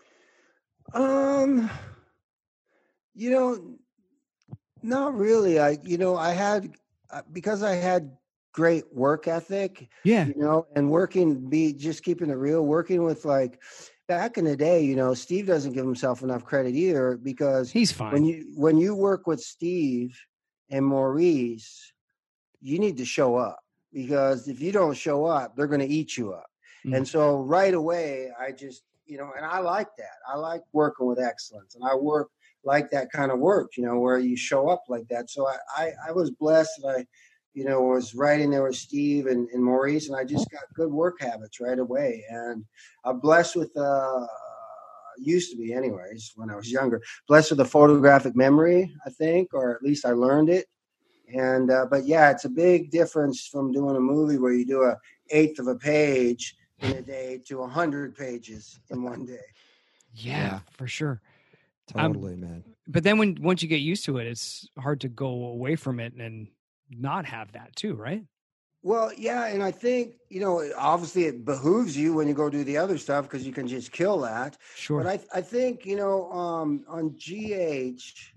Um, you know, not really. I you know I had uh, because I had great work ethic. Yeah. You know, and working be just keeping it real. Working with like back in the day, you know, Steve doesn't give himself enough credit either because He's fine. when you when you work with Steve and Maurice, you need to show up because if you don't show up, they're going to eat you up. Mm. And so right away, I just you know, and I like that. I like working with excellence, and I work like that kind of work, you know, where you show up like that. So I I, I was blessed that I, you know, was right in there with Steve and, and Maurice, and I just got good work habits right away. And I'm blessed with uh used to be anyways when I was younger, blessed with a photographic memory, I think, or at least I learned it. And uh, but yeah, it's a big difference from doing a movie where you do a eighth of a page in a day to a hundred pages in one day. yeah, Yeah. for sure. Um, Totally, man. But then when once you get used to it, it's hard to go away from it and not have that too, right? Well, yeah, and I think, you know, obviously it behooves you when you go do the other stuff because you can just kill that. Sure. But I, I think, you know, um, on G H,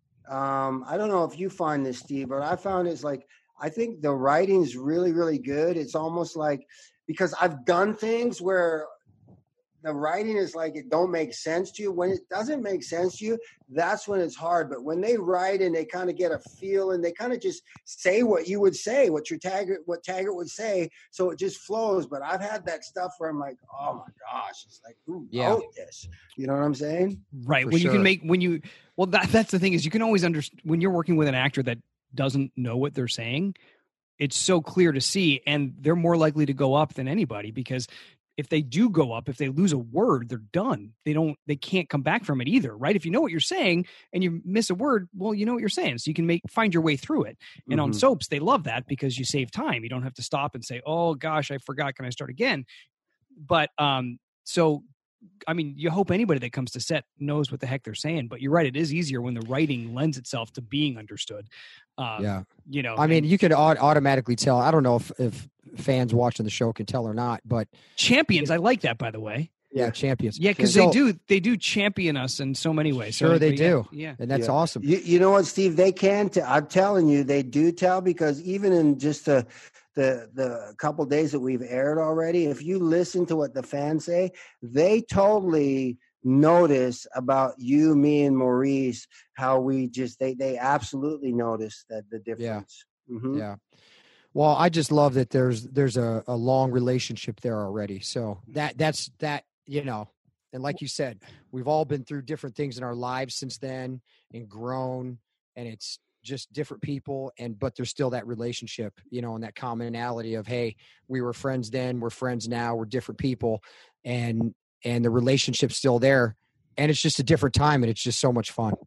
um, I don't know if you find this, Steve, but I found it's like, I think the writing's really, really good. It's almost like, because I've done things where the writing is like, it don't make sense to you. When it doesn't make sense to you, that's when it's hard. But when they write and they kind of get a feel and they kind of just say what you would say, what your Taggart, what Taggart would say. So it just flows. But I've had that stuff where I'm like, oh my gosh, it's like, who Yeah. wrote this? You know what I'm saying? Right. For When you sure. can make, when you, well, that, that's the thing is you can always understand when you're working with an actor that doesn't know what they're saying, it's so clear to see, and they're more likely to go up than anybody because if they do go up, if they lose a word, they're done. They don't, they can't come back from it either, right? If you know what you're saying and you miss a word, well, you know what you're saying. So you can make, find your way through it. And on Mhm. soaps, they love that because you save time. You don't have to stop and say, oh gosh, I forgot. Can I start again? But, um, so, I mean, you hope anybody that comes to set knows what the heck they're saying, but you're right. It is easier when the writing lends itself to being understood. Um, Yeah. You know, I mean, and you could au- automatically tell. I don't know if, if fans watching the show can tell or not, but champions, I like that, by the way. yeah, champions. Yeah, because So- they do they do champion us in so many ways. Sure, So, they yeah, do. Yeah. And that's Yeah. awesome. You, you know what, Steve? They can tell. I'm telling you, they do tell because even in just the the the couple days that we've aired already, if you listen to what the fans say, they totally notice about you, me, and Maurice. How we just they they absolutely notice that the difference. Mhm. Yeah. Well, I just love that there's there's a, a long relationship there already. So that that's that, you know, and like you said, we've all been through different things in our lives since then and grown, and it's just different people, and but there's still that relationship, you know, and that commonality of, hey, we were friends then, we're friends now, we're different people, and and the relationship's still there, and it's just a different time, and it's just so much fun.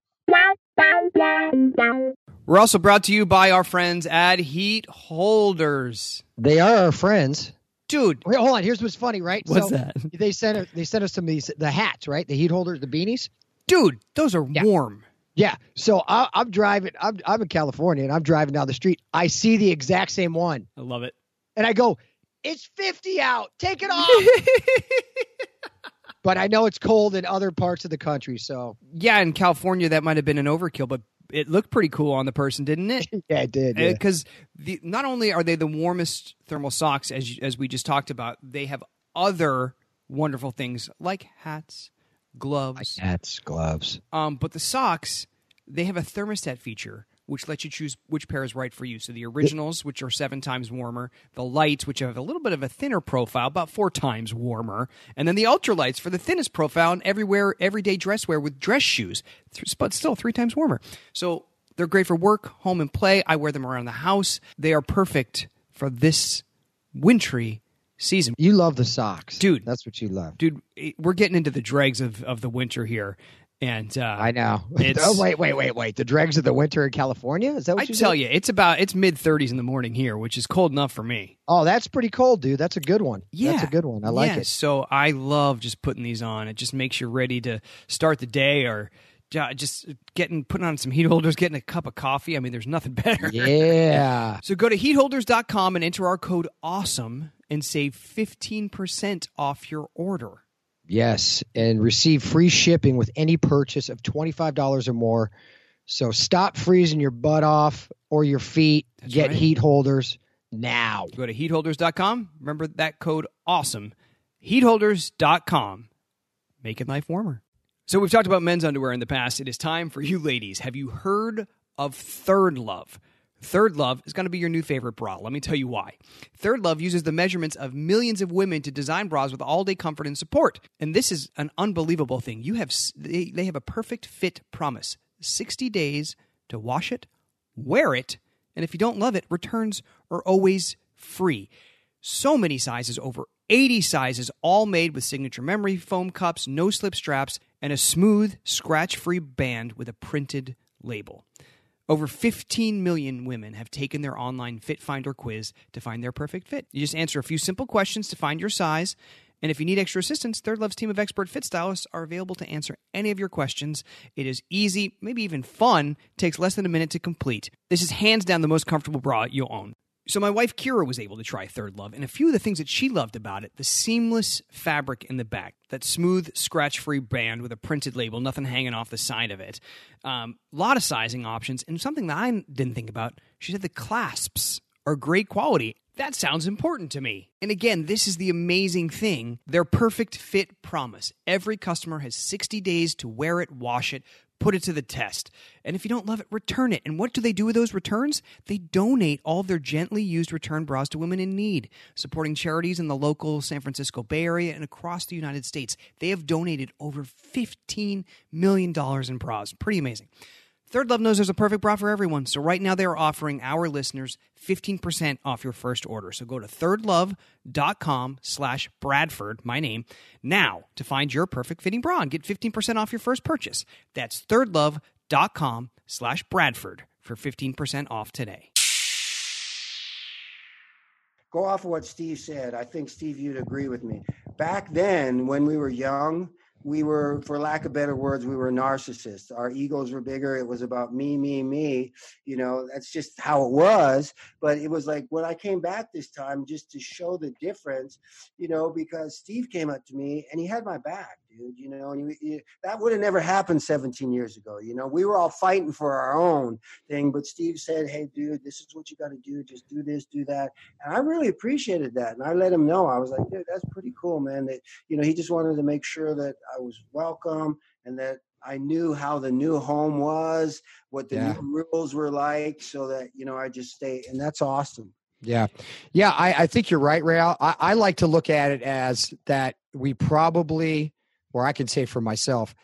We're also brought to you by our friends at Heat Holders. They are our friends. Dude, Wait, hold on. Here's what's funny, right? what's So that? They sent us, they sent us some of these the hats, right? The heat holders, the beanies. Dude, those are Yeah. warm. Yeah. So I, I'm driving. I'm I'm in California, and I'm driving down the street. I see the exact same one, I love it. and I go, "It's fifty out. Take it off." But I know it's cold in other parts of the country, so Yeah, in California, that might have been an overkill, but it looked pretty cool on the person, didn't it? yeah, it did. Yeah. Because the not only are they the warmest thermal socks, as as we just talked about, they have other wonderful things like hats, gloves. Hats, gloves. Um, but the socks, they have a thermostat feature, which lets you choose which pair is right for you. So the originals, which are seven times warmer, the lights, which have a little bit of a thinner profile, about four times warmer, and then the ultralights for the thinnest profile and everywhere, everyday dress wear with dress shoes, th- but still three times warmer. So they're great for work, home, and play. I wear them around the house. They are perfect for this wintry season. You love the socks, Dude. That's what you love. Dude, it- we're getting into the dregs of, of the winter here. And uh, I know. It's- oh wait, wait, wait, wait. The dregs of the winter in California? Is that what I you tell said? you, it's about it's mid thirties in the morning here, which is cold enough for me. Oh, that's pretty cold, dude. That's a good one. Yeah, That's a good one. I like yeah, it. So I love just putting these on. It just makes you ready to start the day, or ju- just getting putting on some heat holders, getting a cup of coffee. I mean, there's nothing better. Yeah. So go to heat holders dot com and enter our code AWESOME and save fifteen percent off your order. Yes, and receive free shipping with any purchase of twenty-five dollars or more. So stop freezing your butt off or your feet. That's Get right. heat holders now. Go to heat holders dot com. Remember that code AWESOME. heat holders dot com. Making life warmer. So we've talked about men's underwear in the past. It is time for you ladies. Have you heard of Third Love? Third Love is going to be your new favorite bra. Let me tell you why. Third Love uses the measurements of millions of women to design bras with all-day comfort and support. And this is an unbelievable thing. You have they, they have a perfect fit promise. sixty days to wash it, wear it, and if you don't love it, returns are always free. So many sizes, over eighty sizes, all made with signature memory foam cups, no-slip straps, and a smooth, scratch-free band with a printed label. Over fifteen million women have taken their online Fit Finder quiz to find their perfect fit. You just answer a few simple questions to find your size. And if you need extra assistance, Third Love's team of expert fit stylists are available to answer any of your questions. It is easy, maybe even fun, takes less than a minute to complete. This is hands down the most comfortable bra you'll own. So my wife Kira was able to try Third Love, and a few of the things that she loved about it: the seamless fabric in the back, that smooth, scratch-free band with a printed label, nothing hanging off the side of it. A um, lot of sizing options, and something that I didn't think about. She said the clasps are great quality. That sounds important to me. And again, this is the amazing thing: their perfect fit promise. Every customer has sixty days to wear it, wash it, put it to the test. And if you don't love it, return it. And what do they do with those returns? They donate all of their gently used return bras to women in need, supporting charities in the local San Francisco Bay Area and across the United States. They have donated over fifteen million dollars in bras. Pretty amazing. Third Love knows there's a perfect bra for everyone. So right now they're offering our listeners fifteen percent off your first order. So go to thirdlove.com slash Bradford, my name, now to find your perfect fitting bra and get fifteen percent off your first purchase. That's thirdlove.com slash Bradford for fifteen percent off today. Go off of what Steve said. I think, Steve, you'd agree with me. Back then, when we were young, we were, for lack of better words, we were narcissists. Our egos were bigger. It was about me, me, me. You know, that's just how it was. But it was like when I came back this time, just to show the difference, you know, because Steve came up to me and he had my back, dude, you know, and he, he, that would have never happened seventeen years ago. You know, we were all fighting for our own thing, but Steve said, hey, dude, this is what you got to do. Just do this, do that. And I really appreciated that. And I let him know. I was like, dude, that's pretty cool, man. That, you know, he just wanted to make sure that I was welcome and that I knew how the new home was, what the yeah. new rules were like, so that, you know, I just stay. And that's awesome. Yeah. Yeah. I, I think you're right, Rael. I, I like to look at it as that we probably, or I can say for myself,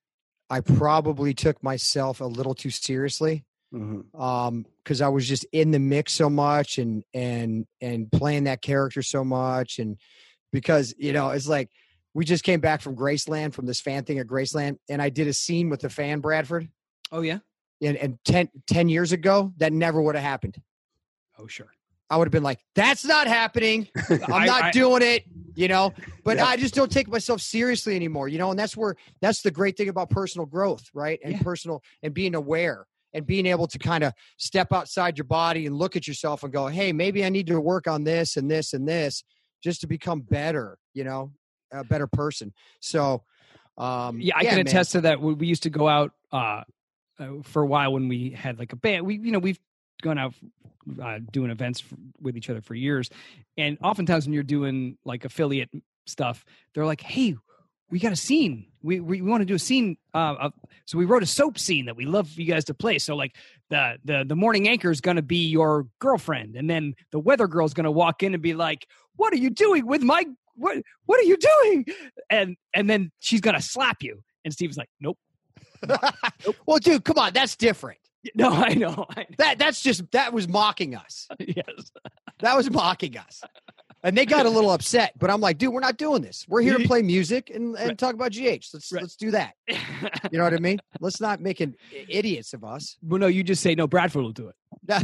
I probably took myself a little too seriously. Mm-hmm. Um, cause I was just in the mix so much and, and, and playing that character so much. And because, you know, it's like, we just came back from Graceland, from this fan thing at Graceland, and I did a scene with the fan, Bradford. Oh, yeah? And, and ten, ten years ago, that never would have happened. Oh, sure. I would have been like, that's not happening. I'm I, not I, doing it, you know? But yeah. I just don't take myself seriously anymore, you know? And that's where, that's the great thing about personal growth, right? And yeah. personal, and being aware and being able to kind of step outside your body and look at yourself and go, hey, maybe I need to work on this and this and this just to become better, you know? A better person. So, um, yeah, I yeah, can attest man. to that. We used to go out uh, uh, for a while when we had like a band. We, you know, we've gone out uh, doing events for, with each other for years, and oftentimes when you're doing like affiliate stuff, they're like, "Hey, we got a scene. We we, we want to do a scene. Uh, of, so we wrote a soap scene that we love you guys to play. So like the the the morning anchor is going to be your girlfriend, and then the weather girl is going to walk in and be like, "What are you doing with my?" What what are you doing? And and then she's gonna slap you. And Steve's like, nope. nope. Well, dude, come on, that's different. No, I know, I know. That that's just that was mocking us. Yes, that was mocking us. And they got a little upset. But I'm like, dude, we're not doing this. We're here to play music and, and right. talk about G H. Let's right. let's do that. You know what I mean? Let's not make an idiots of us. Well, no, you just say no. Bradford will do it.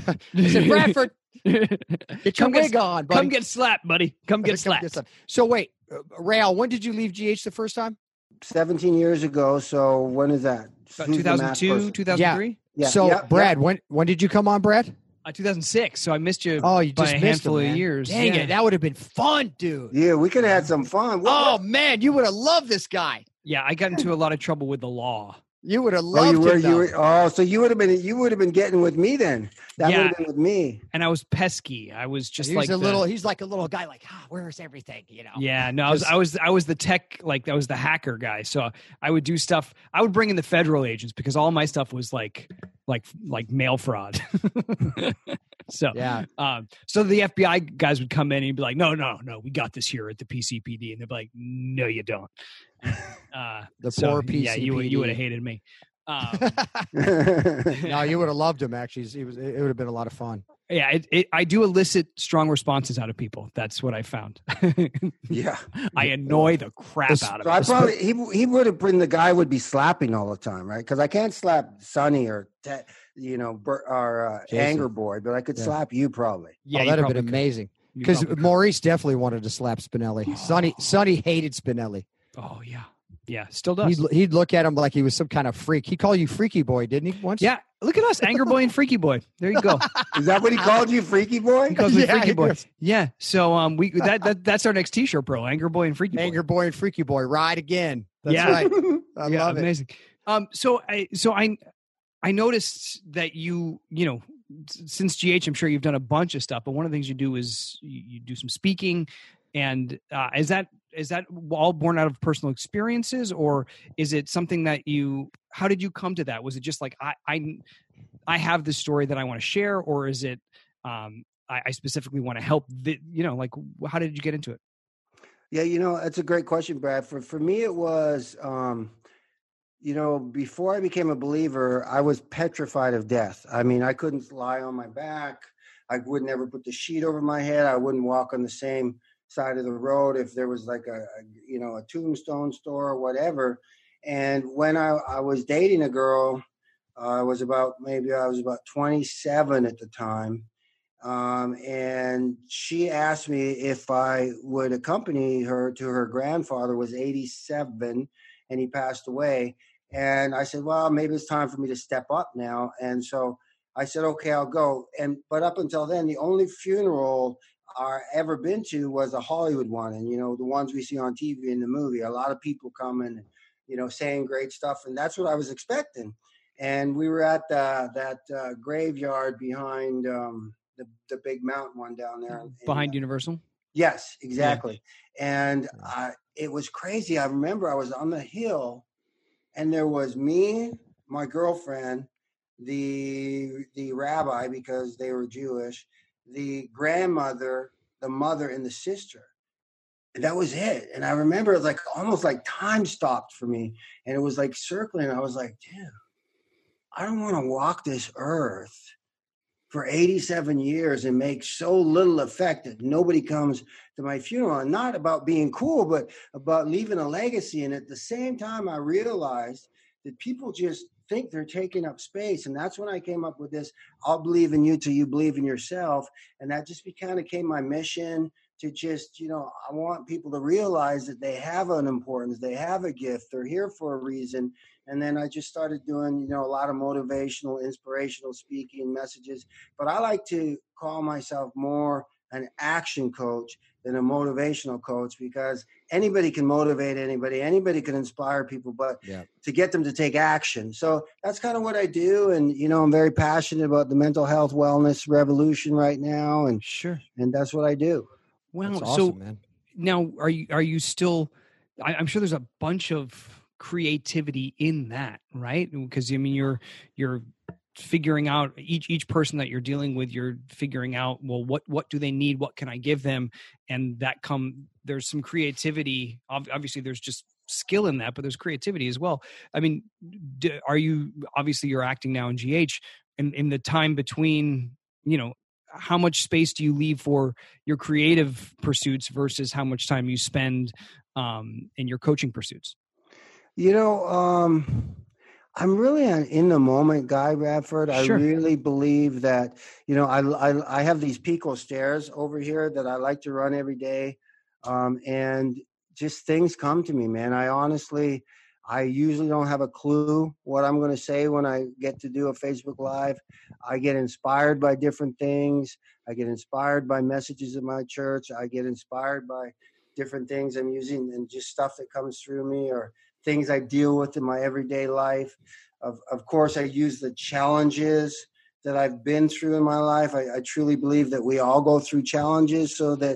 I said, Bradford. Get your wig get, on, buddy. Come get slapped, buddy. Come get slapped. Get so wait, uh, Rael, when did you leave G H the first time? seventeen years ago. So when is that? two thousand two, two thousand three? Yeah. yeah. So yeah, Brad, yeah. when when did you come on, Brad? Uh, two thousand six. So I missed you. Oh, you by just a missed handful him, of man. years. Dang yeah. it, that would have been fun, dude. Yeah, we could have had some fun. What, oh what? man, you would have loved this guy. Yeah, I got into a lot of trouble with the law. You would have loved oh, you were, him. You were, oh, so you would have been you would have been getting with me then. That yeah. would have been with me. And I was pesky. I was just he's like a the, little. He's like a little guy. Like, ah, where's everything? You know. Yeah. No, I was. I was. I was the tech. Like, I was the hacker guy. So I would do stuff. I would bring in the federal agents because all my stuff was like, like, like mail fraud. So yeah. Um, so the F B I guys would come in and be like, "No, no, no, we got this here at the P C P D," and they'd be like, "No, you don't." Uh, the so, poor P C P D. Yeah, you you would have hated me. Um, no, you would have loved him. Actually, it was. It would have been a lot of fun. Yeah, it, it, I do elicit strong responses out of people. That's what I found. Yeah, I annoy the crap it's, out of. So I probably he he would have been the guy would be slapping all the time, right? Because I can't slap Sonny or te, you know or uh, Anger Boy, but I could yeah. slap you probably. Yeah, oh, that'd have been could. amazing. Because Maurice definitely wanted to slap Spinelli. Sonny Sonny hated Spinelli. Oh yeah. Yeah, still does. He'd, he'd look at him like he was some kind of freak. He called you Freaky Boy, didn't he? Once. Yeah, look at us, Anger Boy and Freaky Boy. There you go. Is that what he called you, Freaky Boy? He calls me Yeah, Freaky he Boy. does. Yeah. So um, we that, that that's our next T-shirt, bro. Anger Boy and Freaky Boy. Anger Boy and Freaky Boy, ride again. That's Yeah. right. I yeah, love it. amazing. Um, so I so I I noticed that you you know since G H, I'm sure you've done a bunch of stuff, but one of the things you do is you, you do some speaking, and uh, is that is that all born out of personal experiences, or is it something that you? How did you come to that? Was it just like I I, I have this story that I want to share, or is it um, I, I specifically want to help? The, you know, like how did you get into it? Yeah, you know, that's a great question, Brad. For for me, it was, um, you know, before I became a believer, I was petrified of death. I mean, I couldn't lie on my back. I would never put the sheet over my head. I wouldn't walk on the same side of the road if there was like a, a you know, a tombstone store or whatever. And when I, I was dating a girl, uh, I was about, maybe I was about twenty-seven at the time. Um, and she asked me if I would accompany her to her grandfather, was eighty-seven, and he passed away. And I said, well, maybe it's time for me to step up now. And so I said, okay, I'll go. And, but up until then, the only funeral I ever been to was a Hollywood one. And, you know, the ones we see on T V in the movie, a lot of people coming, you know, saying great stuff. And that's what I was expecting. And we were at the, that uh, graveyard behind, um, the the big mountain one down there in, Behind uh, Universal? Yes, exactly. Yeah. And uh, it was crazy. I remember I was on the hill, and there was me, my girlfriend, the the rabbi, because they were Jewish, the grandmother, the mother, and the sister. And that was it. And I remember it was like almost like time stopped for me, and it was like circling. I was like, dude, I don't want to walk this earth for eighty-seven years and make so little effect that nobody comes to my funeral. And not about being cool, but about leaving a legacy. And at the same time, I realized that people just think they're taking up space. And that's when I came up with this, I'll believe in you till you believe in yourself. And that just kind of became my mission to just, you know, I want people to realize that they have an importance, they have a gift, they're here for a reason. And then I just started doing, you know, a lot of motivational, inspirational speaking messages. But I like to call myself more an action coach than a motivational coach, because anybody can motivate anybody, anybody can inspire people, but yeah. to get them to take action. So that's kind of what I do. And, you know, I'm very passionate about the mental health wellness revolution right now. And sure. And that's what I do. Wow. That's awesome, so man. Now, are you, are you still, I, I'm sure there's a bunch of creativity in that, right? Because I mean, you're, you're figuring out each, each person that you're dealing with, you're figuring out, well, what, what do they need? What can I give them? And that come, there's some creativity. Obviously there's just skill in that, but there's creativity as well. I mean, do, are you, obviously you're acting now in G H, and in the time between, you know, how much space do you leave for your creative pursuits versus how much time you spend um, in your coaching pursuits? You know, um, I'm really an in the moment guy, Bradford. I Sure. really believe that, you know, I, I, I have these Pico stairs over here that I like to run every day. Um, and just things come to me, man. I honestly, I usually don't have a clue what I'm going to say when I get to do a Facebook Live. I get inspired by different things. I get inspired by messages at my church. I get inspired by different things I'm using and just stuff that comes through me, or things I deal with in my everyday life. Of, of course, I use the challenges that I've been through in my life. I, I truly believe that we all go through challenges, so that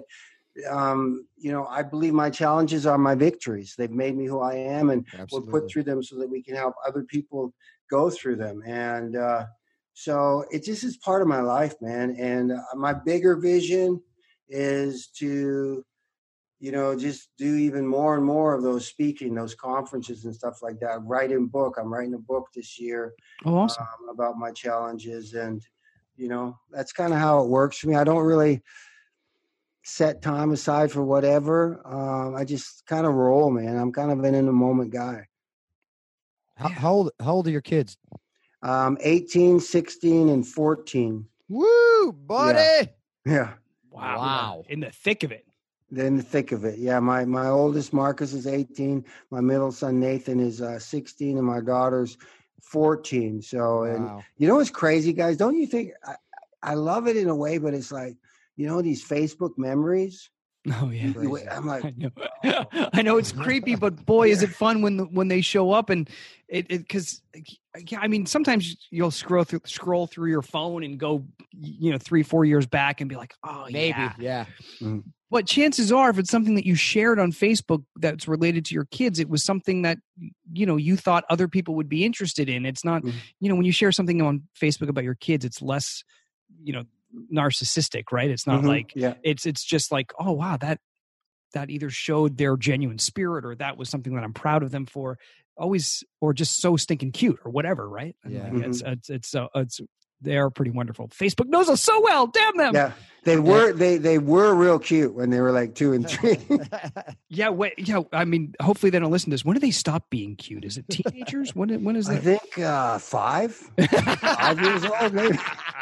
Um, you know, I believe my challenges are my victories. They've made me who I am, and Absolutely. we're put through them so that we can help other people go through them. And uh, so it just is part of my life, man. And uh, my bigger vision is to, you know, just do even more and more of those speaking, those conferences and stuff like that. Writing book. I'm writing a book this year Oh, awesome. um, about my challenges. And, you know, that's kind of how it works for me. I don't really set time aside for whatever. Um, I just kind of roll, man. I'm kind of an in the moment guy. How, how old? How old are your kids? Um, eighteen, sixteen, and fourteen. Woo, buddy! Yeah. Wow. Wow. In the thick of it. They're in the thick of it. Yeah, my my oldest Marcus is eighteen. My middle son Nathan is uh, sixteen, and my daughter's fourteen. So, and Wow. you know what's crazy, guys? Don't you think? I, I love it in a way, but it's like, you know, these Facebook memories. Oh yeah. You- you- I'm like, I know. I know it's creepy, but boy, is it fun when the, when they show up and it because I mean sometimes you'll scroll through scroll through your phone and go you know three four years back and be like, oh Maybe. yeah. Yeah. But chances are, if it's something that you shared on Facebook that's related to your kids, it was something that you know you thought other people would be interested in. It's not Mhm. you know when you share something on Facebook about your kids, it's less you know narcissistic, right? It's not Mhm. like yeah. it's it's just like, oh wow, that that either showed their genuine spirit or that was something that I'm proud of them for. Always or just so stinking cute or whatever, right? And Yeah. like, it's it's it's uh, it's they are pretty wonderful. Facebook knows us so well. Damn them. Yeah, they were they they were real cute when they were like two and three. Yeah, wait, yeah. I mean, hopefully they don't listen to this. When do they stop being cute? Is it teenagers? When when is I that? think uh, five, five years old, maybe.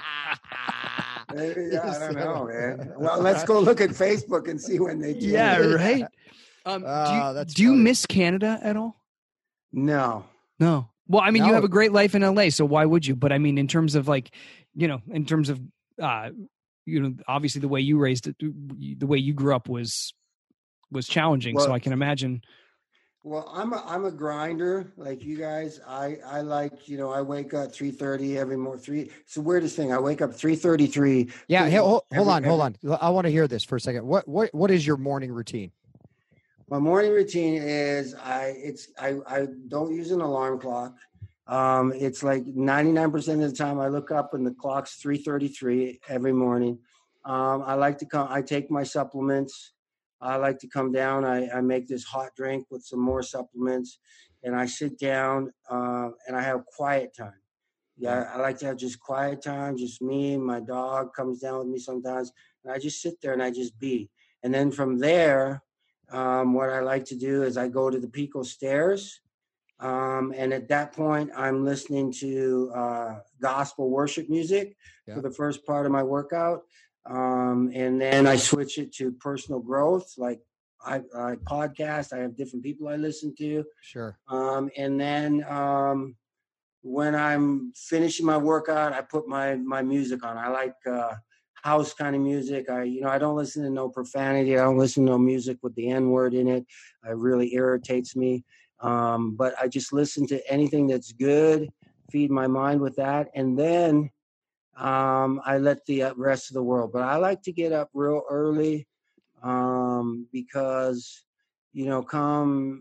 Maybe, yeah, I don't know, man. Well, let's go look at Facebook and see when they. Yeah, change. right. Um, do Oh, you, that's do you funny. miss Canada at all? No. No. Well, I mean, you No. have a great life in L A, so why would you? But I mean, in terms of like, you know, in terms of, uh, you know, obviously the way you raised it, the way you grew up was was challenging. so Well, I can imagine. Well, I'm a I'm a grinder like you guys. I I like you know I wake up three thirty every morning. Three. It's the weirdest thing. I wake up three thirty three. Yeah. Hey, hold, hold on. Hold on. I want to hear this for a second. What what what is your morning routine? My morning routine is I it's I I don't use an alarm clock. Um, it's like ninety-nine percent of the time I look up and the clock's three thirty-three every morning. Um, I like to come. I take my supplements. I like to come down. I, I make this hot drink with some more supplements, and I sit down uh, and I have quiet time. Yeah, I like to have just quiet time. Just me, my dog comes down with me sometimes, and I just sit there and I just be. And then from there, um, what I like to do is I go to the Pico stairs, um, and at that point, I'm listening to uh, gospel worship music Yeah. for the first part of my workout. Um, and then I switch it to personal growth, like I, I podcast. I have different people I listen to. Sure. Um, and then um, when I'm finishing my workout, I put my my music on. I like uh, house kind of music. I you know I don't listen to no profanity. I don't listen to no music with the N word in it. It really irritates me. Um, but I just listen to anything that's good. Feed my mind with that, and then. Um, I let the rest of the world, but I like to get up real early um, because, you know, come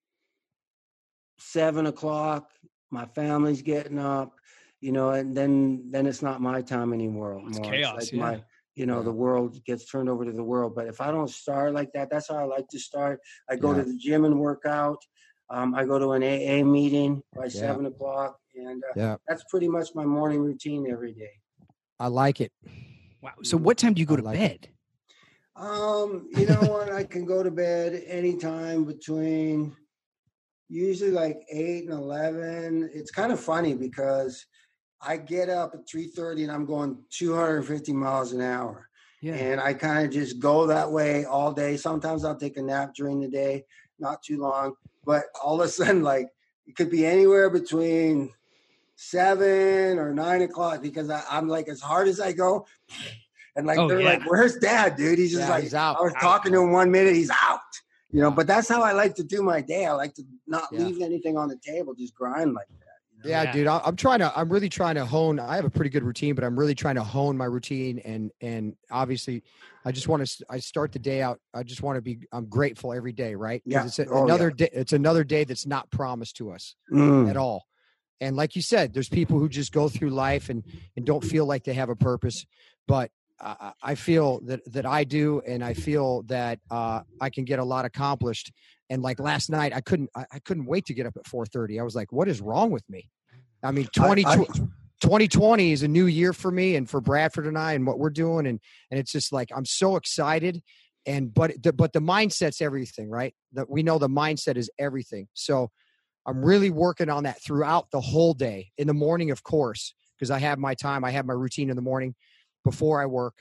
seven o'clock, my family's getting up, you know, and then then it's not my time anymore. It's more. chaos, like yeah. my, you know, the world gets turned over to the world. But if I don't start like that, that's how I like to start. I go Yeah. to the gym and work out. Um, I go to an A A meeting by seven o'clock, and uh, Yeah. that's pretty much my morning routine every day. I like it. Wow. So what time do you go I to like bed? Um, you know what? I can go to bed anytime between usually like eight and eleven. It's kind of funny because I get up at three thirty and I'm going two hundred fifty miles an hour. Yeah. And I kind of just go that way all day. Sometimes I'll take a nap during the day, not too long, but all of a sudden, like it could be anywhere between seven or nine o'clock because I, I'm like, as hard as I go, and like, Oh, they're yeah. like, where's dad, dude? He's just Yeah, like, he's out. I was Out. talking to him one minute, he's out, you know, but that's how I like to do my day. I like to not Yeah. leave anything on the table, just grind like that. You know? Yeah, Yeah. dude, I, I'm trying to. I'm really trying to hone. I have a pretty good routine, but I'm really trying to hone my routine. And and obviously, I just want to. I start the day out. I just want to be. I'm grateful every day, right? 'Cause Yeah. It's a, Oh, another yeah. day. It's another day that's not promised to us Mm. at all. And like you said, there's people who just go through life and and don't feel like they have a purpose. But I, I feel that that I do, and I feel that uh, I can get a lot accomplished. And like last night, I couldn't. I, I couldn't wait to get up at four thirty. I was like, "What is wrong with me?" I mean, twenty, I- twenty twenty is a new year for me and for Bradford and I and what we're doing. And, and it's just like, I'm so excited. And, but, the, but the mindset's everything, right? That we know the mindset is everything. So I'm really working on that throughout the whole day. In the morning, of course, because I have my time. I have my routine in the morning before I work.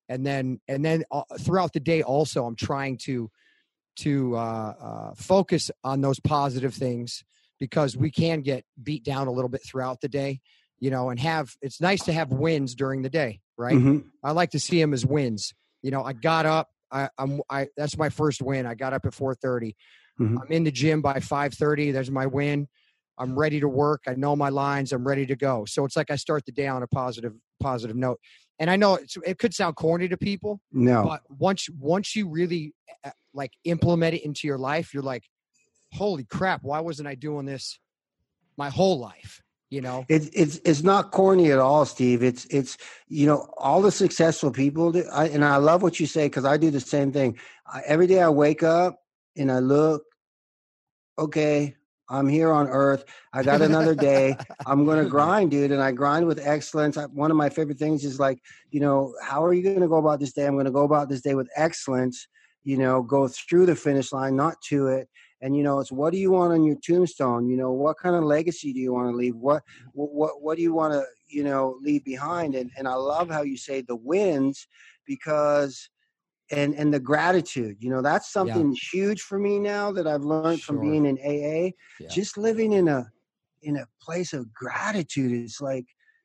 And then, and then uh, throughout the day also, I'm trying to, to uh, uh, focus on those positive things, because we can get beat down a little bit throughout the day, you know, and have, it's nice to have wins during the day, right? Mm-hmm. I like to see them as wins. You know, I got up, I, I'm, I, that's my first win. I got up at four thirty. Mm-hmm. I'm in the gym by five thirty. There's my win. I'm ready to work. I know my lines. I'm ready to go. So it's like I start the day on a positive, positive note. And I know it's, it could sound corny to people, No, but once, once you really uh, like implement it into your life, you're like, holy crap, why wasn't I doing this my whole life? You know, it's it's it's not corny at all, Steve. It's it's you know, all the successful people do, I, and I love what you say, because I do the same thing. I, every day I wake up and I look, okay, I'm here on earth. I got another day. I'm going to grind, dude. And I grind with excellence. I, one of my favorite things is like, you know, how are you going to go about this day? I'm going to go about this day with excellence, you know, go through the finish line, not to it. And, you know, it's what do you want on your tombstone? You know, what kind of legacy do you want to leave? What, what, what do you want to, you know, leave behind? And, and I love how you say the wins, because and and the gratitude, you know, that's something yeah. huge for me now that I've learned sure. from being in A A. Yeah. Just living in a in a place of gratitude is like,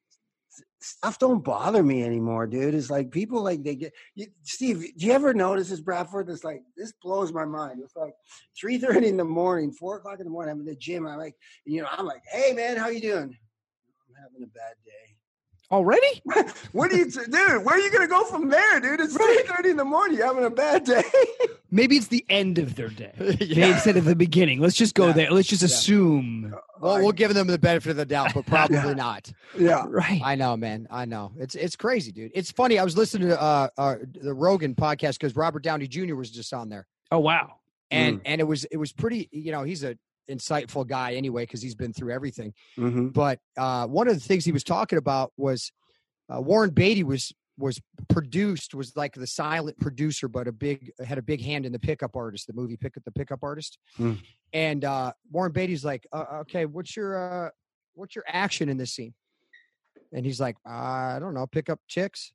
stuff don't bother me anymore, dude. It's like people like they get you, Steve, do you ever notice this, Bradford? It's like, this blows my mind. It's like three thirty in the morning, four o'clock in the morning, I'm in the gym. I'm like, you know, I'm like, hey man, how you doing? I'm having a bad day. Already? What do you, t- dude? Where are you gonna go from there, dude? It's three thirty in the morning. You're having a bad day. Maybe it's the end of their day yeah. instead of the beginning. Let's just go yeah. there. Let's just yeah. assume. Well, we'll give them the benefit of the doubt, but probably yeah. not. Yeah, right. I know, man. I know. It's it's crazy, dude. It's funny. I was listening to uh, uh the Rogan podcast because Robert Downey Junior was just on there. Oh wow! And mm. and it was it was pretty. You know, he's a insightful guy anyway because he's been through everything. Mm-hmm. But uh, one of the things he was talking about was uh, Warren Beatty was was produced was like the silent producer, but a big had a big hand in the Pickup Artist, the movie Pick Up the Pickup Artist. Mm. And uh, Warren Beatty's like, uh, okay, what's your uh, what's your action in this scene? And he's like, uh, I don't know, pick up chicks.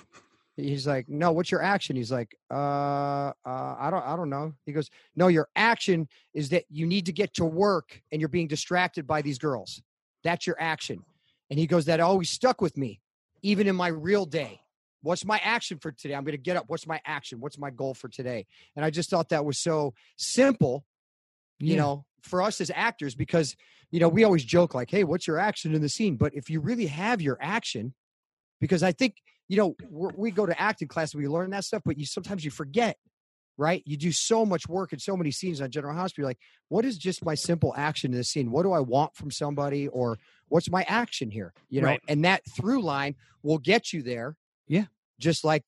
He's like, no, what's your action? He's like, uh, uh, I don't, I don't know. He goes, no, your action is that you need to get to work and you're being distracted by these girls. That's your action. And he goes, that always stuck with me, even in my real day. What's my action for today? I'm going to get up. What's my action? What's my goal for today? And I just thought that was so simple, you yeah. know, for us as actors, because, you know, we always joke like, hey, what's your action in the scene? But if you really have your action, because I think, you know, we're, we go to acting class and we learn that stuff, but you sometimes you forget, right? You do so much work in so many scenes on General Hospital. You're like, what is just my simple action in the scene? What do I want from somebody? Or what's my action here? You know, right. And that through line will get you there. Yeah. Just like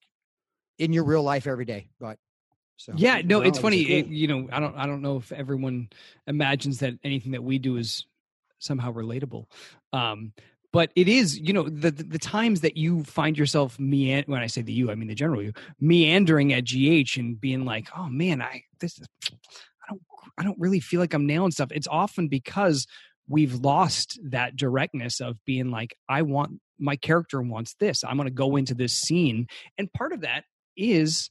in your real life every day. But so yeah, no, no it's funny. cool. It, you know, I don't, I don't know if everyone imagines that anything that we do is somehow relatable. Um, But it is, you know, the, the the times that you find yourself meand when I say the you, I mean the general you meandering at G H and being like, oh man, I this is, I don't I don't really feel like I'm nailing stuff. It's often because we've lost that directness of being like, I want my character wants this. I'm going to go into this scene, and part of that is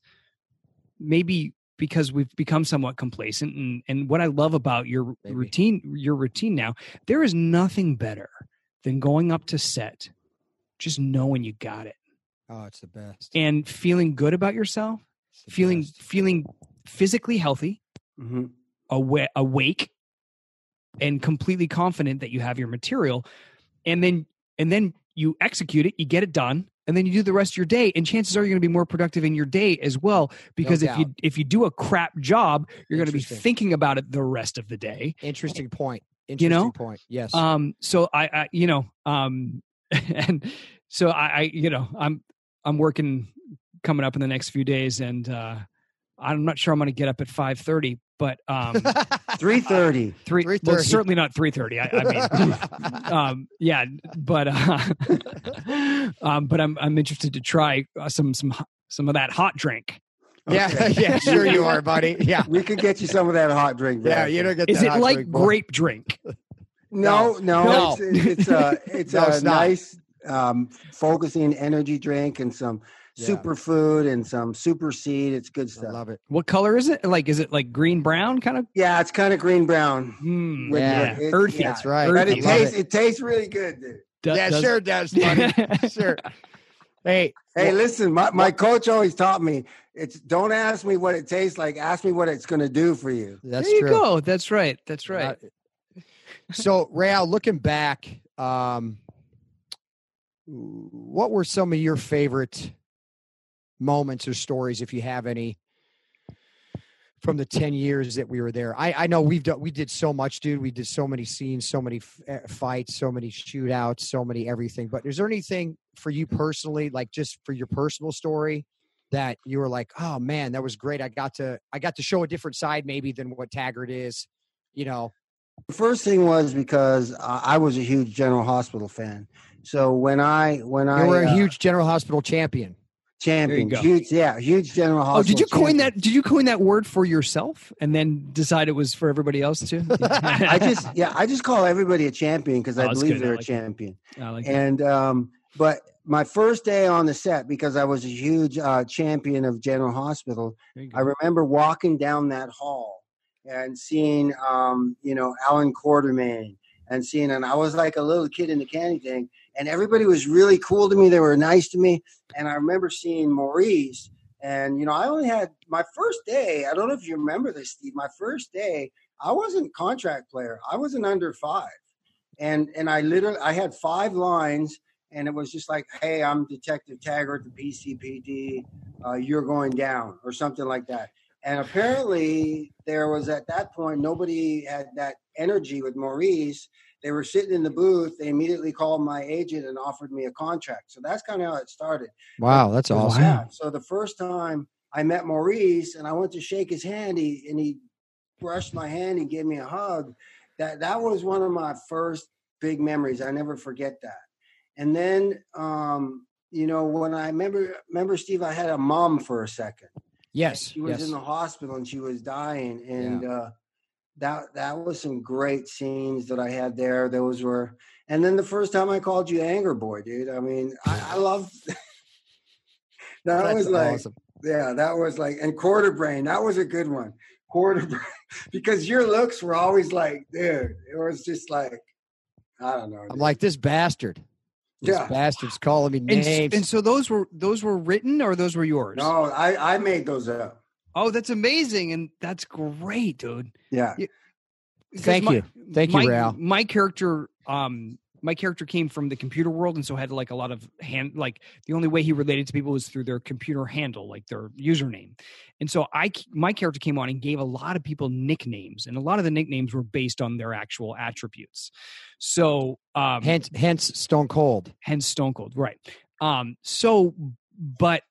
maybe because we've become somewhat complacent. And and what I love about your maybe. routine, your routine now, there is nothing better than going up to set, just knowing you got it. Oh, it's the best. And feeling good about yourself, feeling best. feeling physically healthy, mm-hmm. awa- awake, and completely confident that you have your material. And then and then you execute it, you get it done, and then you do the rest of your day. And chances are you're going to be more productive in your day as well. Because no if doubt. you if you do a crap job, you're going to be thinking about it the rest of the day. Interesting point. You know, point. Yes. Um. So I, I, you know, um, and so I, I, you know, I'm, I'm working coming up in the next few days, and uh, I'm not sure I'm going to get up at five thirty, but um, three thirty, uh, three, well, certainly not three thirty. I, I mean, um, yeah, but, uh, um, but I'm, I'm interested to try uh, some, some, some of that hot drink. Yeah, okay. yeah, sure you are, buddy. Yeah, we could get you some of that hot drink. Yeah, you don't get. Is that it hot like drink, grape drink? No, no, no. it's it's a it's no, a it's nice um, focusing energy drink and some Yeah. superfood and some super seed. It's good I stuff. love it. What color is it? Like, is it like green brown kind of? Yeah, it's kind of green brown. Mm, with yeah. the- it- Earthy. yeah. That's right. But I it love tastes it. it tastes really good, dude. Do- yeah, does- sure does, buddy. Sure. Hey, Hey, well, listen, my, my coach always taught me it's don't ask me what it tastes like, ask me what it's going to do for you. that's there you true. go. That's right. That's right. Uh, so, Real, looking back, um, what were some of your favorite moments or stories, if you have any, from the ten years that we were there? I, I know we've done, we did so much, dude. We did so many scenes, so many f- uh, fights, so many shootouts, so many everything. But is there anything for you personally, like just for your personal story, that you were like, oh man, that was great. I got to, I got to show a different side maybe than what Taggart is, you know? The first thing was because uh, I was a huge General Hospital fan. So when I when I You were a uh, huge General Hospital champion. champion, go. huge yeah, huge General Hospital. Oh, did you coin champion. that? Did you coin that word for yourself and then decide it was for everybody else too? I just yeah, I just call everybody a champion because Oh, I that's believe good. I they're like a champion. I like that. And um, but my first day on the set, because I was a huge uh, champion of General Hospital, There you go. I remember walking down that hall and seeing, um, you know, Alan Quartermain and seeing, and I was like a little kid in the candy thing, and everybody was really cool to me. They were nice to me. And I remember seeing Maurice, and, you know, I only had my first day. I don't know if you remember this, Steve. My first day, I wasn't contract player. I was an under five. And, and I literally, I had five lines, and it was just like, hey, I'm Detective Taggart, the P C P D. Uh, you're going down, or something like that. And apparently there was, at that point, nobody had that energy with Maurice. They were sitting in the booth. They immediately called my agent and offered me a contract. So that's kind of how it started. Wow, that's But, awesome. yeah, so the first time I met Maurice and I went to shake his hand, he, and he brushed my hand and gave me a hug. That that was one of my first big memories. I never forget that. And then, um, you know, when I remember, remember, Steve, I had a mom for a second. Yes, She was yes. in the hospital and she was dying. And uh, that that was some great scenes that I had there. Those were, and then the first time I called you Anger Boy, dude. I mean, I, I love that. That's was like, awesome. yeah, that was like, and Quarter Brain, that was a good one. Quarter Brain, because your looks were always like, dude, it was just like, I don't know. I'm dude. like, this bastard. This Yeah. bastard's calling me And, names. and so those were those were written or those were yours? no, I, I made those up. Oh, that's amazing, and that's great, dude. Yeah. Because Thank my- you. Thank you, my, Real. My character, um, my character came from the computer world, and so had like a lot of hand. Like the only way he related to people was through their computer handle, like their username. And so I, my character came on and gave a lot of people nicknames, and a lot of the nicknames were based on their actual attributes. So, um, hence, hence Stone Cold. hence Stone Cold, right? Um, so, but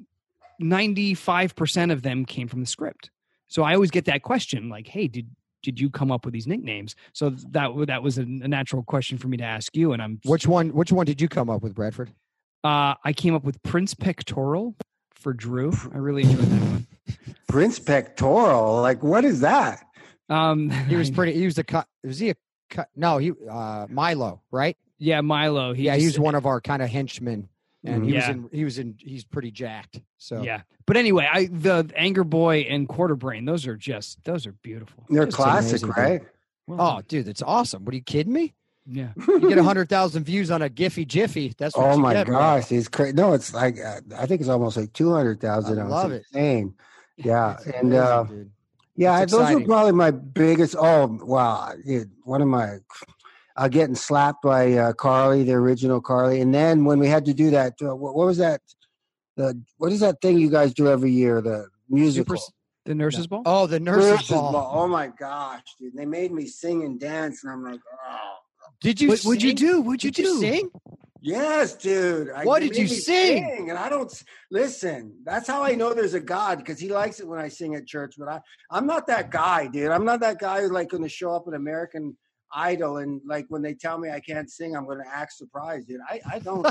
ninety-five percent of them came from the script. So I always get that question, like, "Hey, did did you come up with these nicknames?" So that that was a, a natural question for me to ask you. And I'm Which one? Which one did you come up with, Bradford? uh, I came up with Prince Pectoral for Drew. I really enjoyed that one. Prince Pectoral. Like, what is that? Um, He was pretty. He was a cut. Was he a cut? No, he uh, Milo, right? yeah, Milo. He yeah, he just- was one of our kind of henchmen, and he was Yeah. in. He was in. He's pretty jacked. So Yeah, but anyway, I the Anger Boy and Quarter Brain. Those are just those are beautiful. They're Just classic, amazing, right? Oh, dude, that's awesome. What are you kidding me? Yeah. You get a hundred thousand views on a Giphy Jiffy. That's what Oh you my get, bro. gosh, it's crazy. No, it's like uh, I think it's almost like two hundred thousand. I love it. Insane. Yeah, It's and amazing, uh, dude. yeah, It's those exciting. were probably my biggest. Oh wow, dude, one of my uh, getting slapped by uh, Carly, the original Carly, and then when we had to do that, uh, what, what was that? The what is that thing you guys do every year? The musical. Super, the nurses ball. Oh, the nurse's Nurses ball. Ball. Oh my gosh, dude! They made me sing and dance, and I'm like, oh. Did you? What would you sing? do? What'd you Did do? you sing? Yes, dude. I, What they did you made me sing? And I don't listen. That's how I know there's a God, because he likes it when I sing at church. But I, I'm not that guy, dude. I'm not that guy who's like going to show up at American Idol and like when they tell me I can't sing, I'm going to act surprised, dude. I, I don't.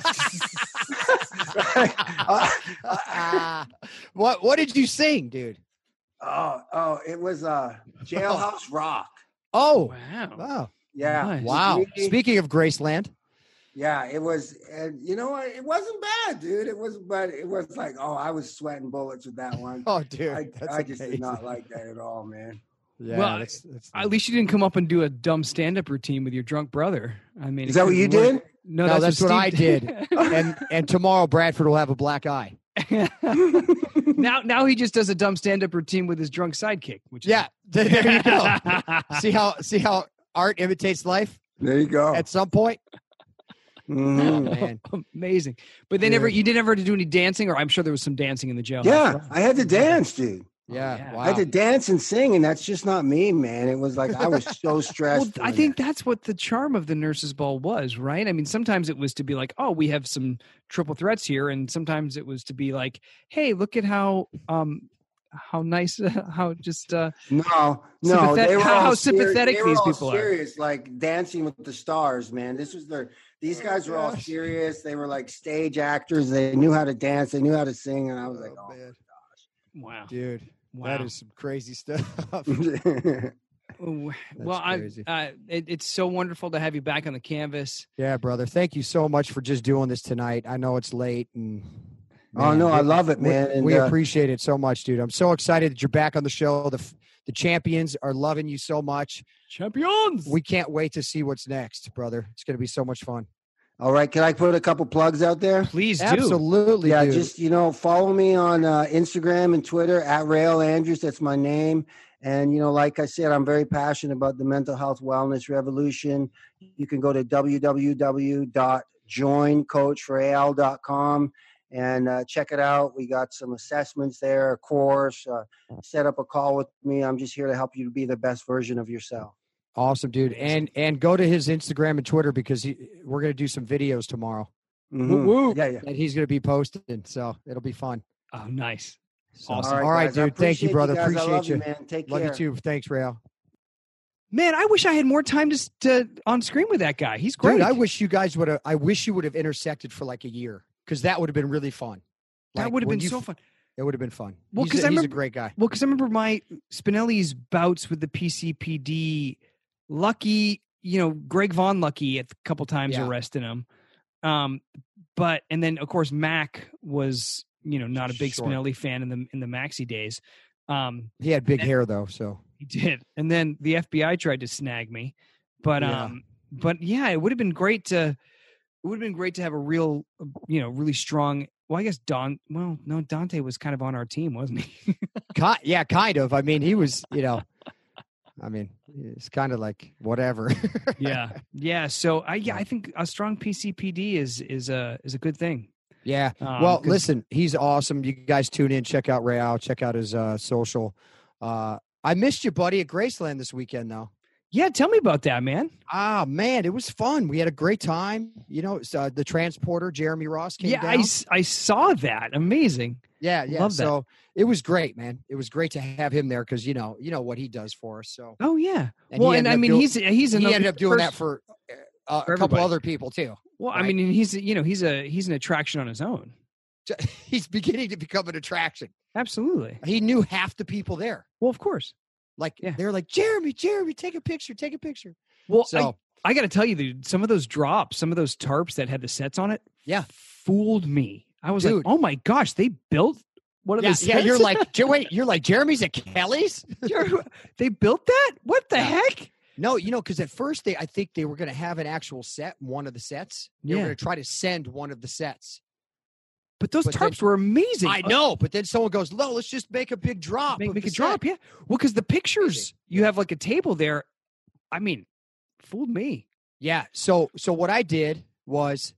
uh, uh, what What did you sing, dude? oh, oh, it was uh, Jailhouse Rock. Oh, Wow. wow, Yeah. Nice. wow. Me- Speaking of Graceland, Yeah, it was, and you know what? It wasn't bad, dude. It was, but it was like, oh, I was sweating bullets with that one. Oh, dude, I, that's I just amazing. did not like that at all, man. Yeah, Well, that's, that's At least you didn't come up and do a dumb stand-up routine with your drunk brother. I mean, Is it that what couldn't you work. did? No, no, that's, that's what I Steve did. and and tomorrow Bradford will have a black eye. now, now he just does a dumb stand-up routine with his drunk sidekick. Which is Yeah, there you go. see how see how art imitates life There you go. at some point. Mhm. Oh, man. amazing. But they never, you didn't ever do any dancing, or I'm sure there was some dancing in the jail. Yeah, I had to dance, dude. Yeah, yeah. wow. I had to dance and sing, and that's just not me, man. It was like I was so stressed. Well, I doing think that. that's what the charm of the nurses' ball was, right? I mean, sometimes it was to be like, oh, we have some triple threats here, and sometimes it was to be like, hey, look at how um how nice, how just uh no, no, sympathet- they were how- all how ser- sympathetic they were these all people are. serious, like Dancing with the Stars, man. This was their. These guys were all gosh. serious. They were like stage actors. They knew how to dance. They knew how to sing, and I was like, Oh, oh. man. wow, Dude, wow. that is some crazy stuff. Oh, well, I crazy. uh, it, it's so wonderful to have you back on the canvas. Yeah, brother. Thank you so much for just doing this tonight. I know it's late and Oh, no, I love it, we- man, and, we uh, appreciate it so much, dude. I'm so excited that you're back on the show. The f- the champions are loving you so much. Champions. We can't wait to see what's next, brother. It's going to be so much fun. All right, can I put a couple plugs out there? Please do. Absolutely, Yeah, dude. just, you know, follow me on uh, Instagram and Twitter at Rail Andrews. That's my name. And, you know, like I said, I'm very passionate about the mental health wellness revolution. You can go to w w w dot join coach for a l dot com and uh, check it out. We got some assessments there, a course, uh, set up a call with me. I'm just here to help you to be the best version of yourself. Awesome, dude. And and go to his Instagram and Twitter because he, we're going to do some videos tomorrow Mhm. woo. Yeah, yeah. that he's going to be posting. So it'll be fun. Oh, nice. So, Awesome. All right, guys, I dude. Thank you, appreciate brother. guys. I Appreciate love you. man. Take Love care. you too. Thanks, Rail. Man, I wish I had more time to, to on screen with that guy. He's great. Dude, I wish you guys would have. I wish you would have intersected for like a year because that would have been really fun. that Like, would have when been you so f- fun. It would have been fun. Well, he's 'cause a, I he's a remember- great guy. Well, because I remember my Spinelli's bouts with the P C P D. Lucky, you know, Greg Von Lucky a couple times Yeah. arresting him. Um, but and then of course Mac was, you know, not a big Sure. Spinelli fan in the in the Maxi days. Um, He had big hair though, so he did, and then the F B I tried to snag me. But Yeah. um, but yeah, it would have been great to. It would have been great to have a real, you know, really strong. Well, I guess Don. Well, no, Dante was kind of on our team, wasn't he? Ki- yeah, kind of. I mean, he was, you know, I mean, it's kind of like whatever. yeah, yeah. So I, yeah, I think a strong P C P D is is a is a good thing. Yeah. Um, Well, 'cause- listen, he's awesome. You guys tune in, check out Real, check out his uh, social. Uh, I missed you, buddy, at Graceland this weekend, though. Yeah, tell me about that, man. Ah, man, it was fun. We had a great time. You know, it's, uh, the transporter, Jeremy Ross, came Yeah, down. I, s- I saw that. Amazing. yeah, yeah. love that. So it was great, man. It was great to have him there because you know, you know what he does for us. So Oh yeah. And well, he and ended I up mean, doing- he's he's he another ended up doing that pers- for uh, For a couple everybody. other people too. Well, I right? mean, he's you know he's a he's an attraction on his own. He's beginning to become an attraction. Absolutely. He knew half the people there. Well, of course. Like Yeah. they're like, Jeremy, Jeremy, take a picture, take a picture. Well, So I, I got to tell you, dude, some of those drops, some of those tarps that had the sets on it, Yeah. fooled me. I was Dude. like, oh my gosh, they built one of yeah, those. yeah, sets? you're like, "Jer- wait, you're like Jeremy's at Kelly's? You're- they built that? What the Yeah. heck? No, you know, because at first they, I think they were going to have an actual set, one of the sets. They were Yeah. going to try to send one of the sets. But those But then- tarps were amazing. I know, but then someone goes, "No, let's just make a big drop. Make, of make the a drop, set." yeah. Well, because the pictures, Amazing. you have like a table there. I mean, fooled me. Yeah. So, so what I did was,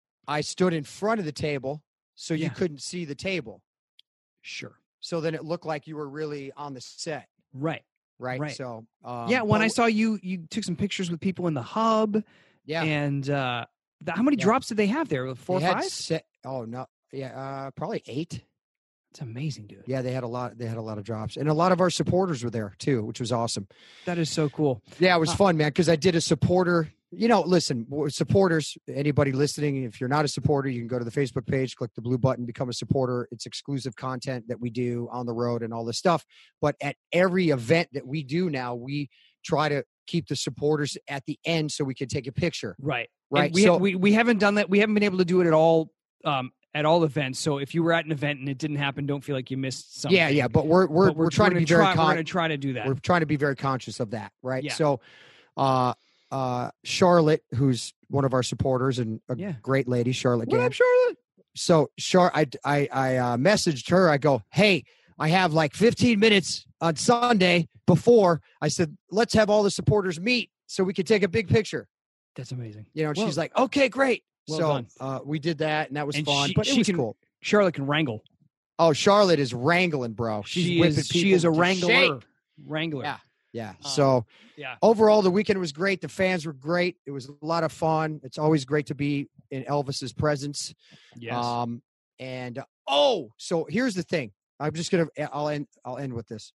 I stood in front of the table so you Yeah. couldn't see the table. Sure. So then it looked like you were really on the set, Right. right? Right. So, um, yeah. When but- I saw you, you took some pictures with people in the hub. yeah, And uh, the, how many Yeah. drops did they have there? Four they or had five? se- oh no, yeah, uh, probably eight. It's amazing, dude. Yeah, they had a lot. They had a lot of drops, and a lot of our supporters were there too, which was awesome. That is so cool. Yeah, it was Uh, fun, man, because I did a supporter. You know, listen, w- supporters, anybody listening, if you're not a supporter, you can go to the Facebook page, click the blue button, become a supporter. It's exclusive content that we do on the road and all this stuff. But at every event that we do now, we try to keep the supporters at the end so we could take a picture. Right. Right. And we, so we we haven't done that. We haven't been able to do it at all um, at all events. So if you were at an event and it didn't happen, don't feel like you missed something. yeah, yeah. But we're we're But we're, trying to gonna be very try, con- we're going to try to do that. we're trying to be very conscious of that, right? Yeah. So, uh, uh, Charlotte, who's one of our supporters and a Yeah. great lady, Charlotte What Gann. up, Charlotte? So, Char, I I I uh, messaged her. I go, hey, I have like fifteen minutes on Sunday before. I said, let's have all the supporters meet so we could take a big picture. That's amazing. You know, and Well- she's like, okay, great. Well so done. uh, we did that, and that was And fun. she- but it she was can- cool. Charlotte can wrangle. Oh, Charlotte is wrangling, bro. She's she whipping is she people is a to wrangler. shape. Wrangler. Yeah. Yeah. Um, So Yeah. overall, the weekend was great. The fans were great. It was a lot of fun. It's always great to be in Elvis's presence. Yes. Um, and uh, oh, so here's the thing. I'm just gonna. I'll end. I'll end with this.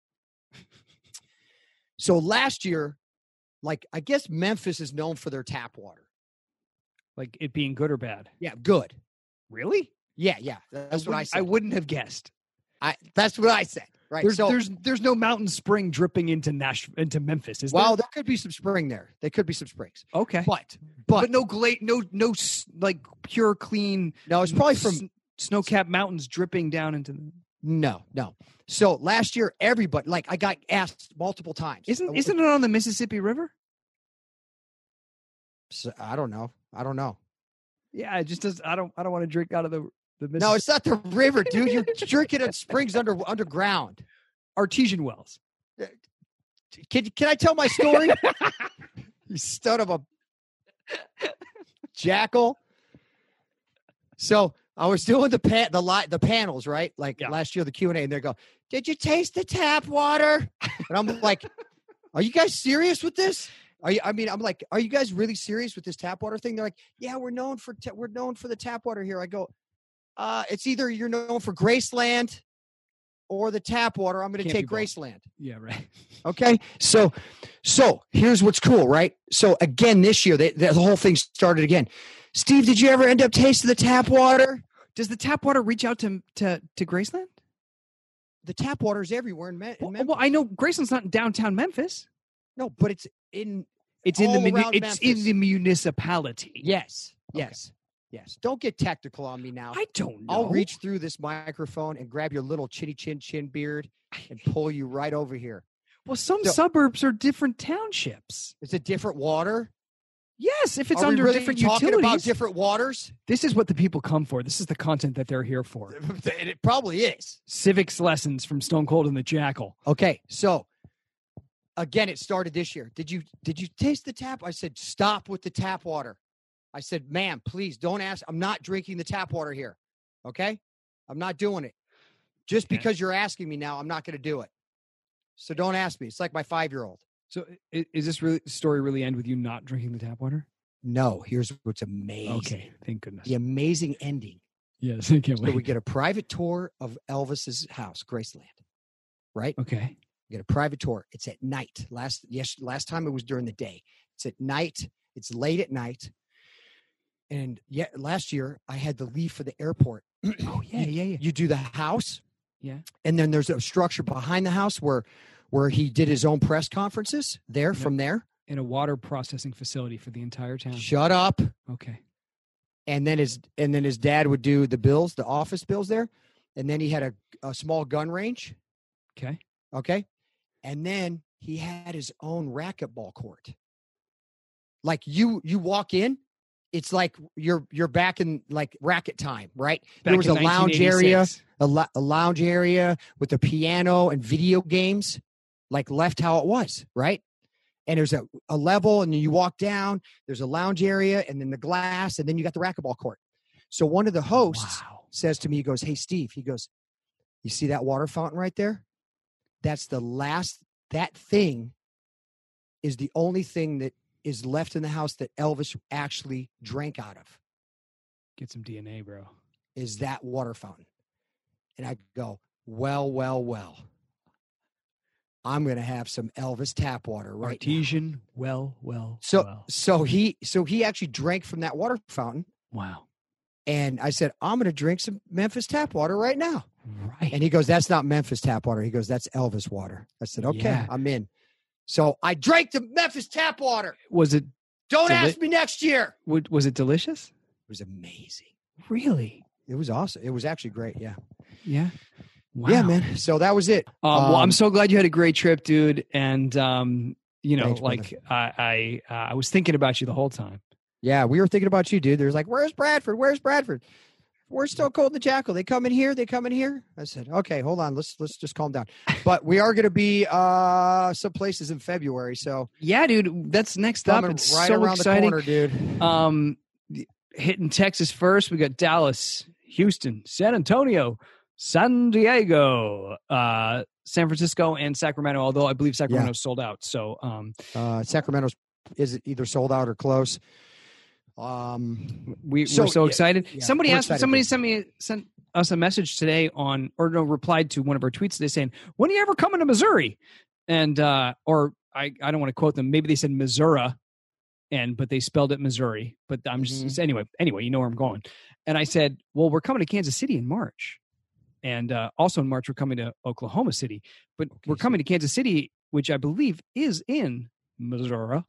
So last year, like I guess Memphis is known for their tap water. like it being good or bad. Yeah, good. Really? Yeah, yeah. That's what I wouldn't- said. I wouldn't have guessed. I. That's what I said. Right. There's so there's there's no mountain spring dripping into Nash into Memphis, is there? well, there could be some spring there. There could be some springs, okay. but But, but no gla- no no s- like pure clean no, it's probably from s- snow-capped mountains dripping down into the No, no. So last year, everybody, like I got asked multiple times. Isn't isn't it on the Mississippi River? So, I don't know. I don't know. Yeah, it just does. I don't. I don't want to drink out of the the Mississippi. No, it's not the river, dude. You're drinking at springs under underground. artesian wells. Can can I tell my story? You stud of a jackal. So I was doing the pa- the li- the panels, right? Like Yeah. last year, the Q and A, and they go, "Did you taste the tap water?" And I'm like, "Are you guys serious with this? Are you? I mean, I'm like, are you guys really serious with this tap water thing?" They're like, "Yeah, we're known for ta- we're known for the tap water here." I go, uh, "It's either you're known for Graceland or the tap water. I'm going to Can't take be both. Graceland." Yeah, right. Okay. So, so here's what's cool, right? So again, this year, they, the whole thing started again. Steve, did you ever end up tasting the tap water? Does the tap water reach out to to to Graceland? The tap water is everywhere in, Me- in Well, Memphis. well, I know Graceland's not in downtown Memphis. No, but it's in. It's in the all muni- around it's in Memphis. the municipality. Yes. Okay. Yes. Yes. Don't get technical on me now. I don't know. I'll reach through this microphone and grab your little chitty chin chin beard and pull you right over here. Well, some So- suburbs are different townships. It's a different water. Yes, if it's Are we under really different talking utilities. about different waters? This is what the people come for. This is the content that they're here for. And it probably is. Civics lessons from Stone Cold and the Jackal. Okay, so again, it started this year. Did you did you taste the tap? I said, stop with the tap water. I said, ma'am, please don't ask. I'm not drinking the tap water here. Okay, I'm not doing it. Just Okay. because you're asking me now, I'm not going to do it. So don't ask me. It's like my five year old. So, i- is this really story really end with you not drinking the tap water? No, here's what's amazing. Okay, thank goodness. The amazing ending. Yes, I can't So wait. we get a private tour of Elvis's house, Graceland. Right? Okay. We get a private tour. It's at night. Last yes, last time it was during the day. It's at night. It's late at night. And yeah, last year I had to leave for the airport. Oh yeah, yeah, yeah. You do the house, Yeah. and then there's a structure behind the house where where he did his own press conferences. There, Yep. from there. In a water processing facility for the entire town. Shut up. Okay. And then his and then his dad would do the bills, the office bills there. And then he had a, a small gun range. Okay. Okay. And then he had his own racquetball court. Like you you walk in, it's like you're you're back in like racket time, right? Back there was in a lounge area, nineteen eighty-six. a, lo- a lounge area with a piano and video games, like left how it was, right? And there's a, a level, and then you walk down, there's a lounge area, and then the glass, and then you got the racquetball court. So one of the hosts Wow. says to me, he goes, "Hey, Steve," he goes, "You see that water fountain right there? That's the last, that thing is the only thing that is left in the house that Elvis actually drank out of, Get some D N A, bro. is that water fountain." And I go, well, well, well. I'm going to have some Elvis tap water right now. Artesian, well, well, So, well. so he, so he actually drank from that water fountain. Wow. And I said, I'm going to drink some Memphis tap water right now. Right. And he goes, "That's not Memphis tap water." He goes, "That's Elvis water." I said, "Okay, Yeah. I'm in." So I drank the Memphis tap water. Was it? Don't Deli- ask me next year. w- Was it delicious? It was amazing. Really? It was awesome. It was actually great. Yeah. Yeah. Wow. Yeah, man. So that was it. Um, well, I'm Um, so glad you had a great trip, dude. And um, you know, Thanks, brother. like I, I, uh, I was thinking about you the whole time. Yeah, we were thinking about you, dude. There's like, where's Bradford? Where's Bradford? We're Stone Cold and the Jackal. They come in here. They come in here. I said, okay, hold on. Let's let's just calm down. But we are going to be uh, some places in February. So Yeah, dude. That's next up. coming It's right so around exciting. the corner, dude. Um, hitting Texas first. We got Dallas, Houston, San Antonio, San Diego, uh, San Francisco, and Sacramento. Although I believe Sacramento's sold out. So, um, Uh, Sacramento's is either sold out or close. Um, we, So, we're so yeah, excited. yeah, somebody we're asked. excited, somebody dude. sent me sent us a message today on, or no, replied to one of our tweets today saying, "When are you ever coming to Missouri?" And uh, or I, I don't want to quote them. Maybe they said Missouri, and but they spelled it Missouri. But I'm just Mhm. anyway. Anyway, you know where I'm going. And I said, "Well, we're coming to Kansas City in March, and uh, also in March we're coming to Oklahoma City. But we're coming to Kansas City, which I believe is in Missouri."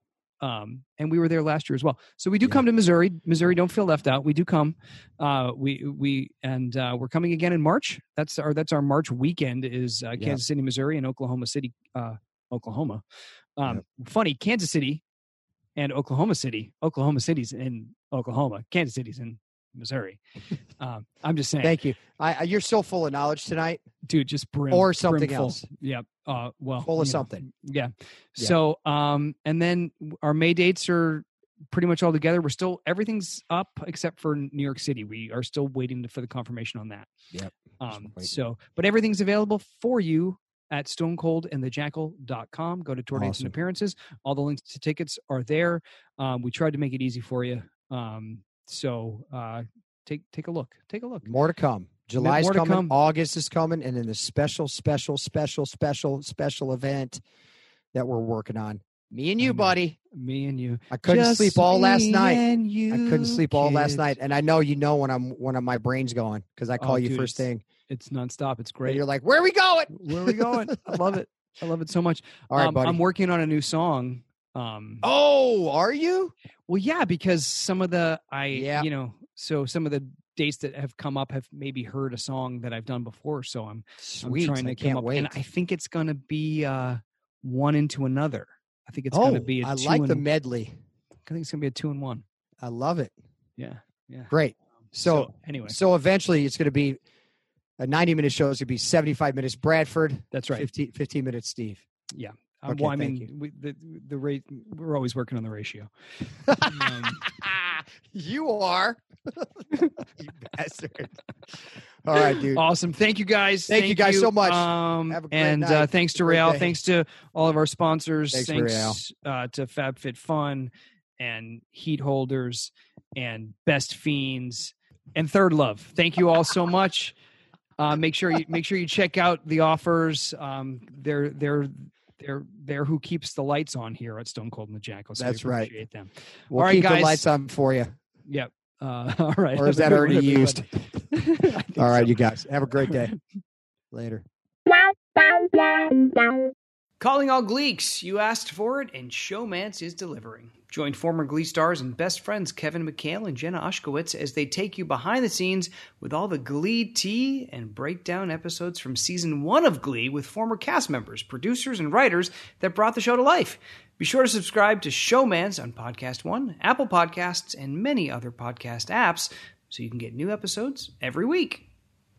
Um, and we were there last year as well. So we do Yeah. come to Missouri. Missouri, don't feel left out. We do come. Uh, we we and uh, we're coming again in March. That's our that's our March weekend is uh, Kansas City, Missouri, and Oklahoma City, uh, Oklahoma. Um, Funny, Kansas City and Oklahoma City. Oklahoma City's in Oklahoma. Kansas City's in Missouri. um, I'm just saying, Thank you. I, I you're so full of knowledge tonight. dude. Just brim Or brim something full. else. Yeah. Uh, well, Full of you know, something. Yeah. Yeah. So, um, and then our May dates are pretty much all together. We're still, everything's up except for New York City. We are still waiting for the confirmation on that. Yep. Um, waiting. so, but everything's available for you at stone cold and the jackal dot com. Go to tour dates Awesome. and appearances. All the links to tickets are there. Um, we tried to make it easy for you. Um, so, uh, take, take a look, take a look. More to come. July's more to coming. come. August is coming, and then the special, special, special, special, special event that we're working on. Me and I you, know. buddy. Me and you. I couldn't Just sleep all last me night. and you, I couldn't sleep all last kid. night, and I know you know when I'm when I'm, my brain's going because I call Oh, you dude, first it's thing. It's nonstop. It's And great. you're like, "Where are we going? Where are we going? I love it. I love it so much. All right, um, buddy. I'm working on a new song. Um, Oh, are you? well, yeah, because some of the I, Yeah. you know, so some of the dates that have come up have maybe heard a song that I've done before. So I'm, Sweet. I'm trying to I come can't up, wait. and I think it's going to be uh, one into another. I think it's oh, going to be. A I two like and, the medley. I think it's going to be a two and one. I love it. Yeah, yeah. Great. So, anyway, so eventually it's going to be a ninety minute show. It's going to be seventy-five minutes Bradford, that's right. fifteen, fifteen minutes Steve. Yeah. Um, Okay, well, I thank mean, you. we, the the rate we're always working on the ratio. Um, You are. You bastard. All right, dude. Awesome. Thank you guys. Thank you guys so much. Um, Have a great and uh, night. thanks to Great Real. day. Thanks to all of our sponsors. Thanks, Thanks uh, to FabFitFun and Heat Holders and Best Fiends and Third Love. Thank you all so much. Uh, make sure you make sure you check out the offers. Um, they're they're they're they're who keeps the lights on here at Stone Cold and the Jackal. So That's we right. appreciate them. We'll all right, keep guys. the lights on for you. Yep. Uh, all right. Or is Have that a good already one, used? everybody. I think All right, so. you guys. Have a great day. Later. Calling all Gleeks, you asked for it, and Showmance is delivering. Join former Glee stars and best friends Kevin McHale and Jenna Ushkowitz as they take you behind the scenes with all the Glee tea and break down episodes from season one of Glee with former cast members, producers, and writers that brought the show to life. Be sure to subscribe to Showmance on Podcast One, Apple Podcasts, and many other podcast apps so you can get new episodes every week.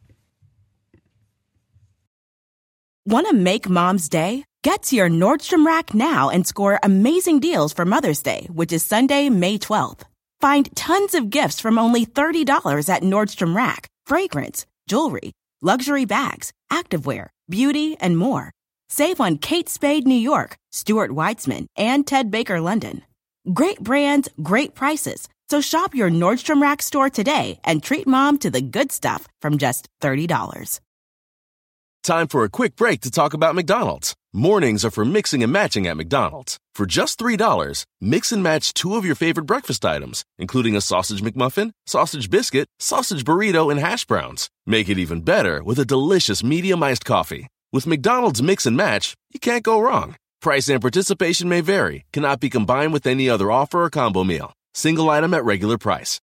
Want to make Mom's Day? Get to your Nordstrom Rack now and score amazing deals for Mother's Day, which is Sunday, May twelfth. Find tons of gifts from only thirty dollars at Nordstrom Rack. Fragrance, jewelry, luxury bags, activewear, beauty, and more. Save on Kate Spade New York, Stuart Weitzman, and Ted Baker London. Great brands, great prices. So shop your Nordstrom Rack store today and treat Mom to the good stuff from just thirty dollars. Time for a quick break to talk about McDonald's. Mornings are for mixing and matching at McDonald's. For just three dollars, mix and match two of your favorite breakfast items, including a sausage McMuffin, sausage biscuit, sausage burrito, and hash browns. Make it even better with a delicious medium iced coffee. With McDonald's Mix and Match, you can't go wrong. Price and participation may vary. Cannot be combined with any other offer or combo meal. Single item at regular price.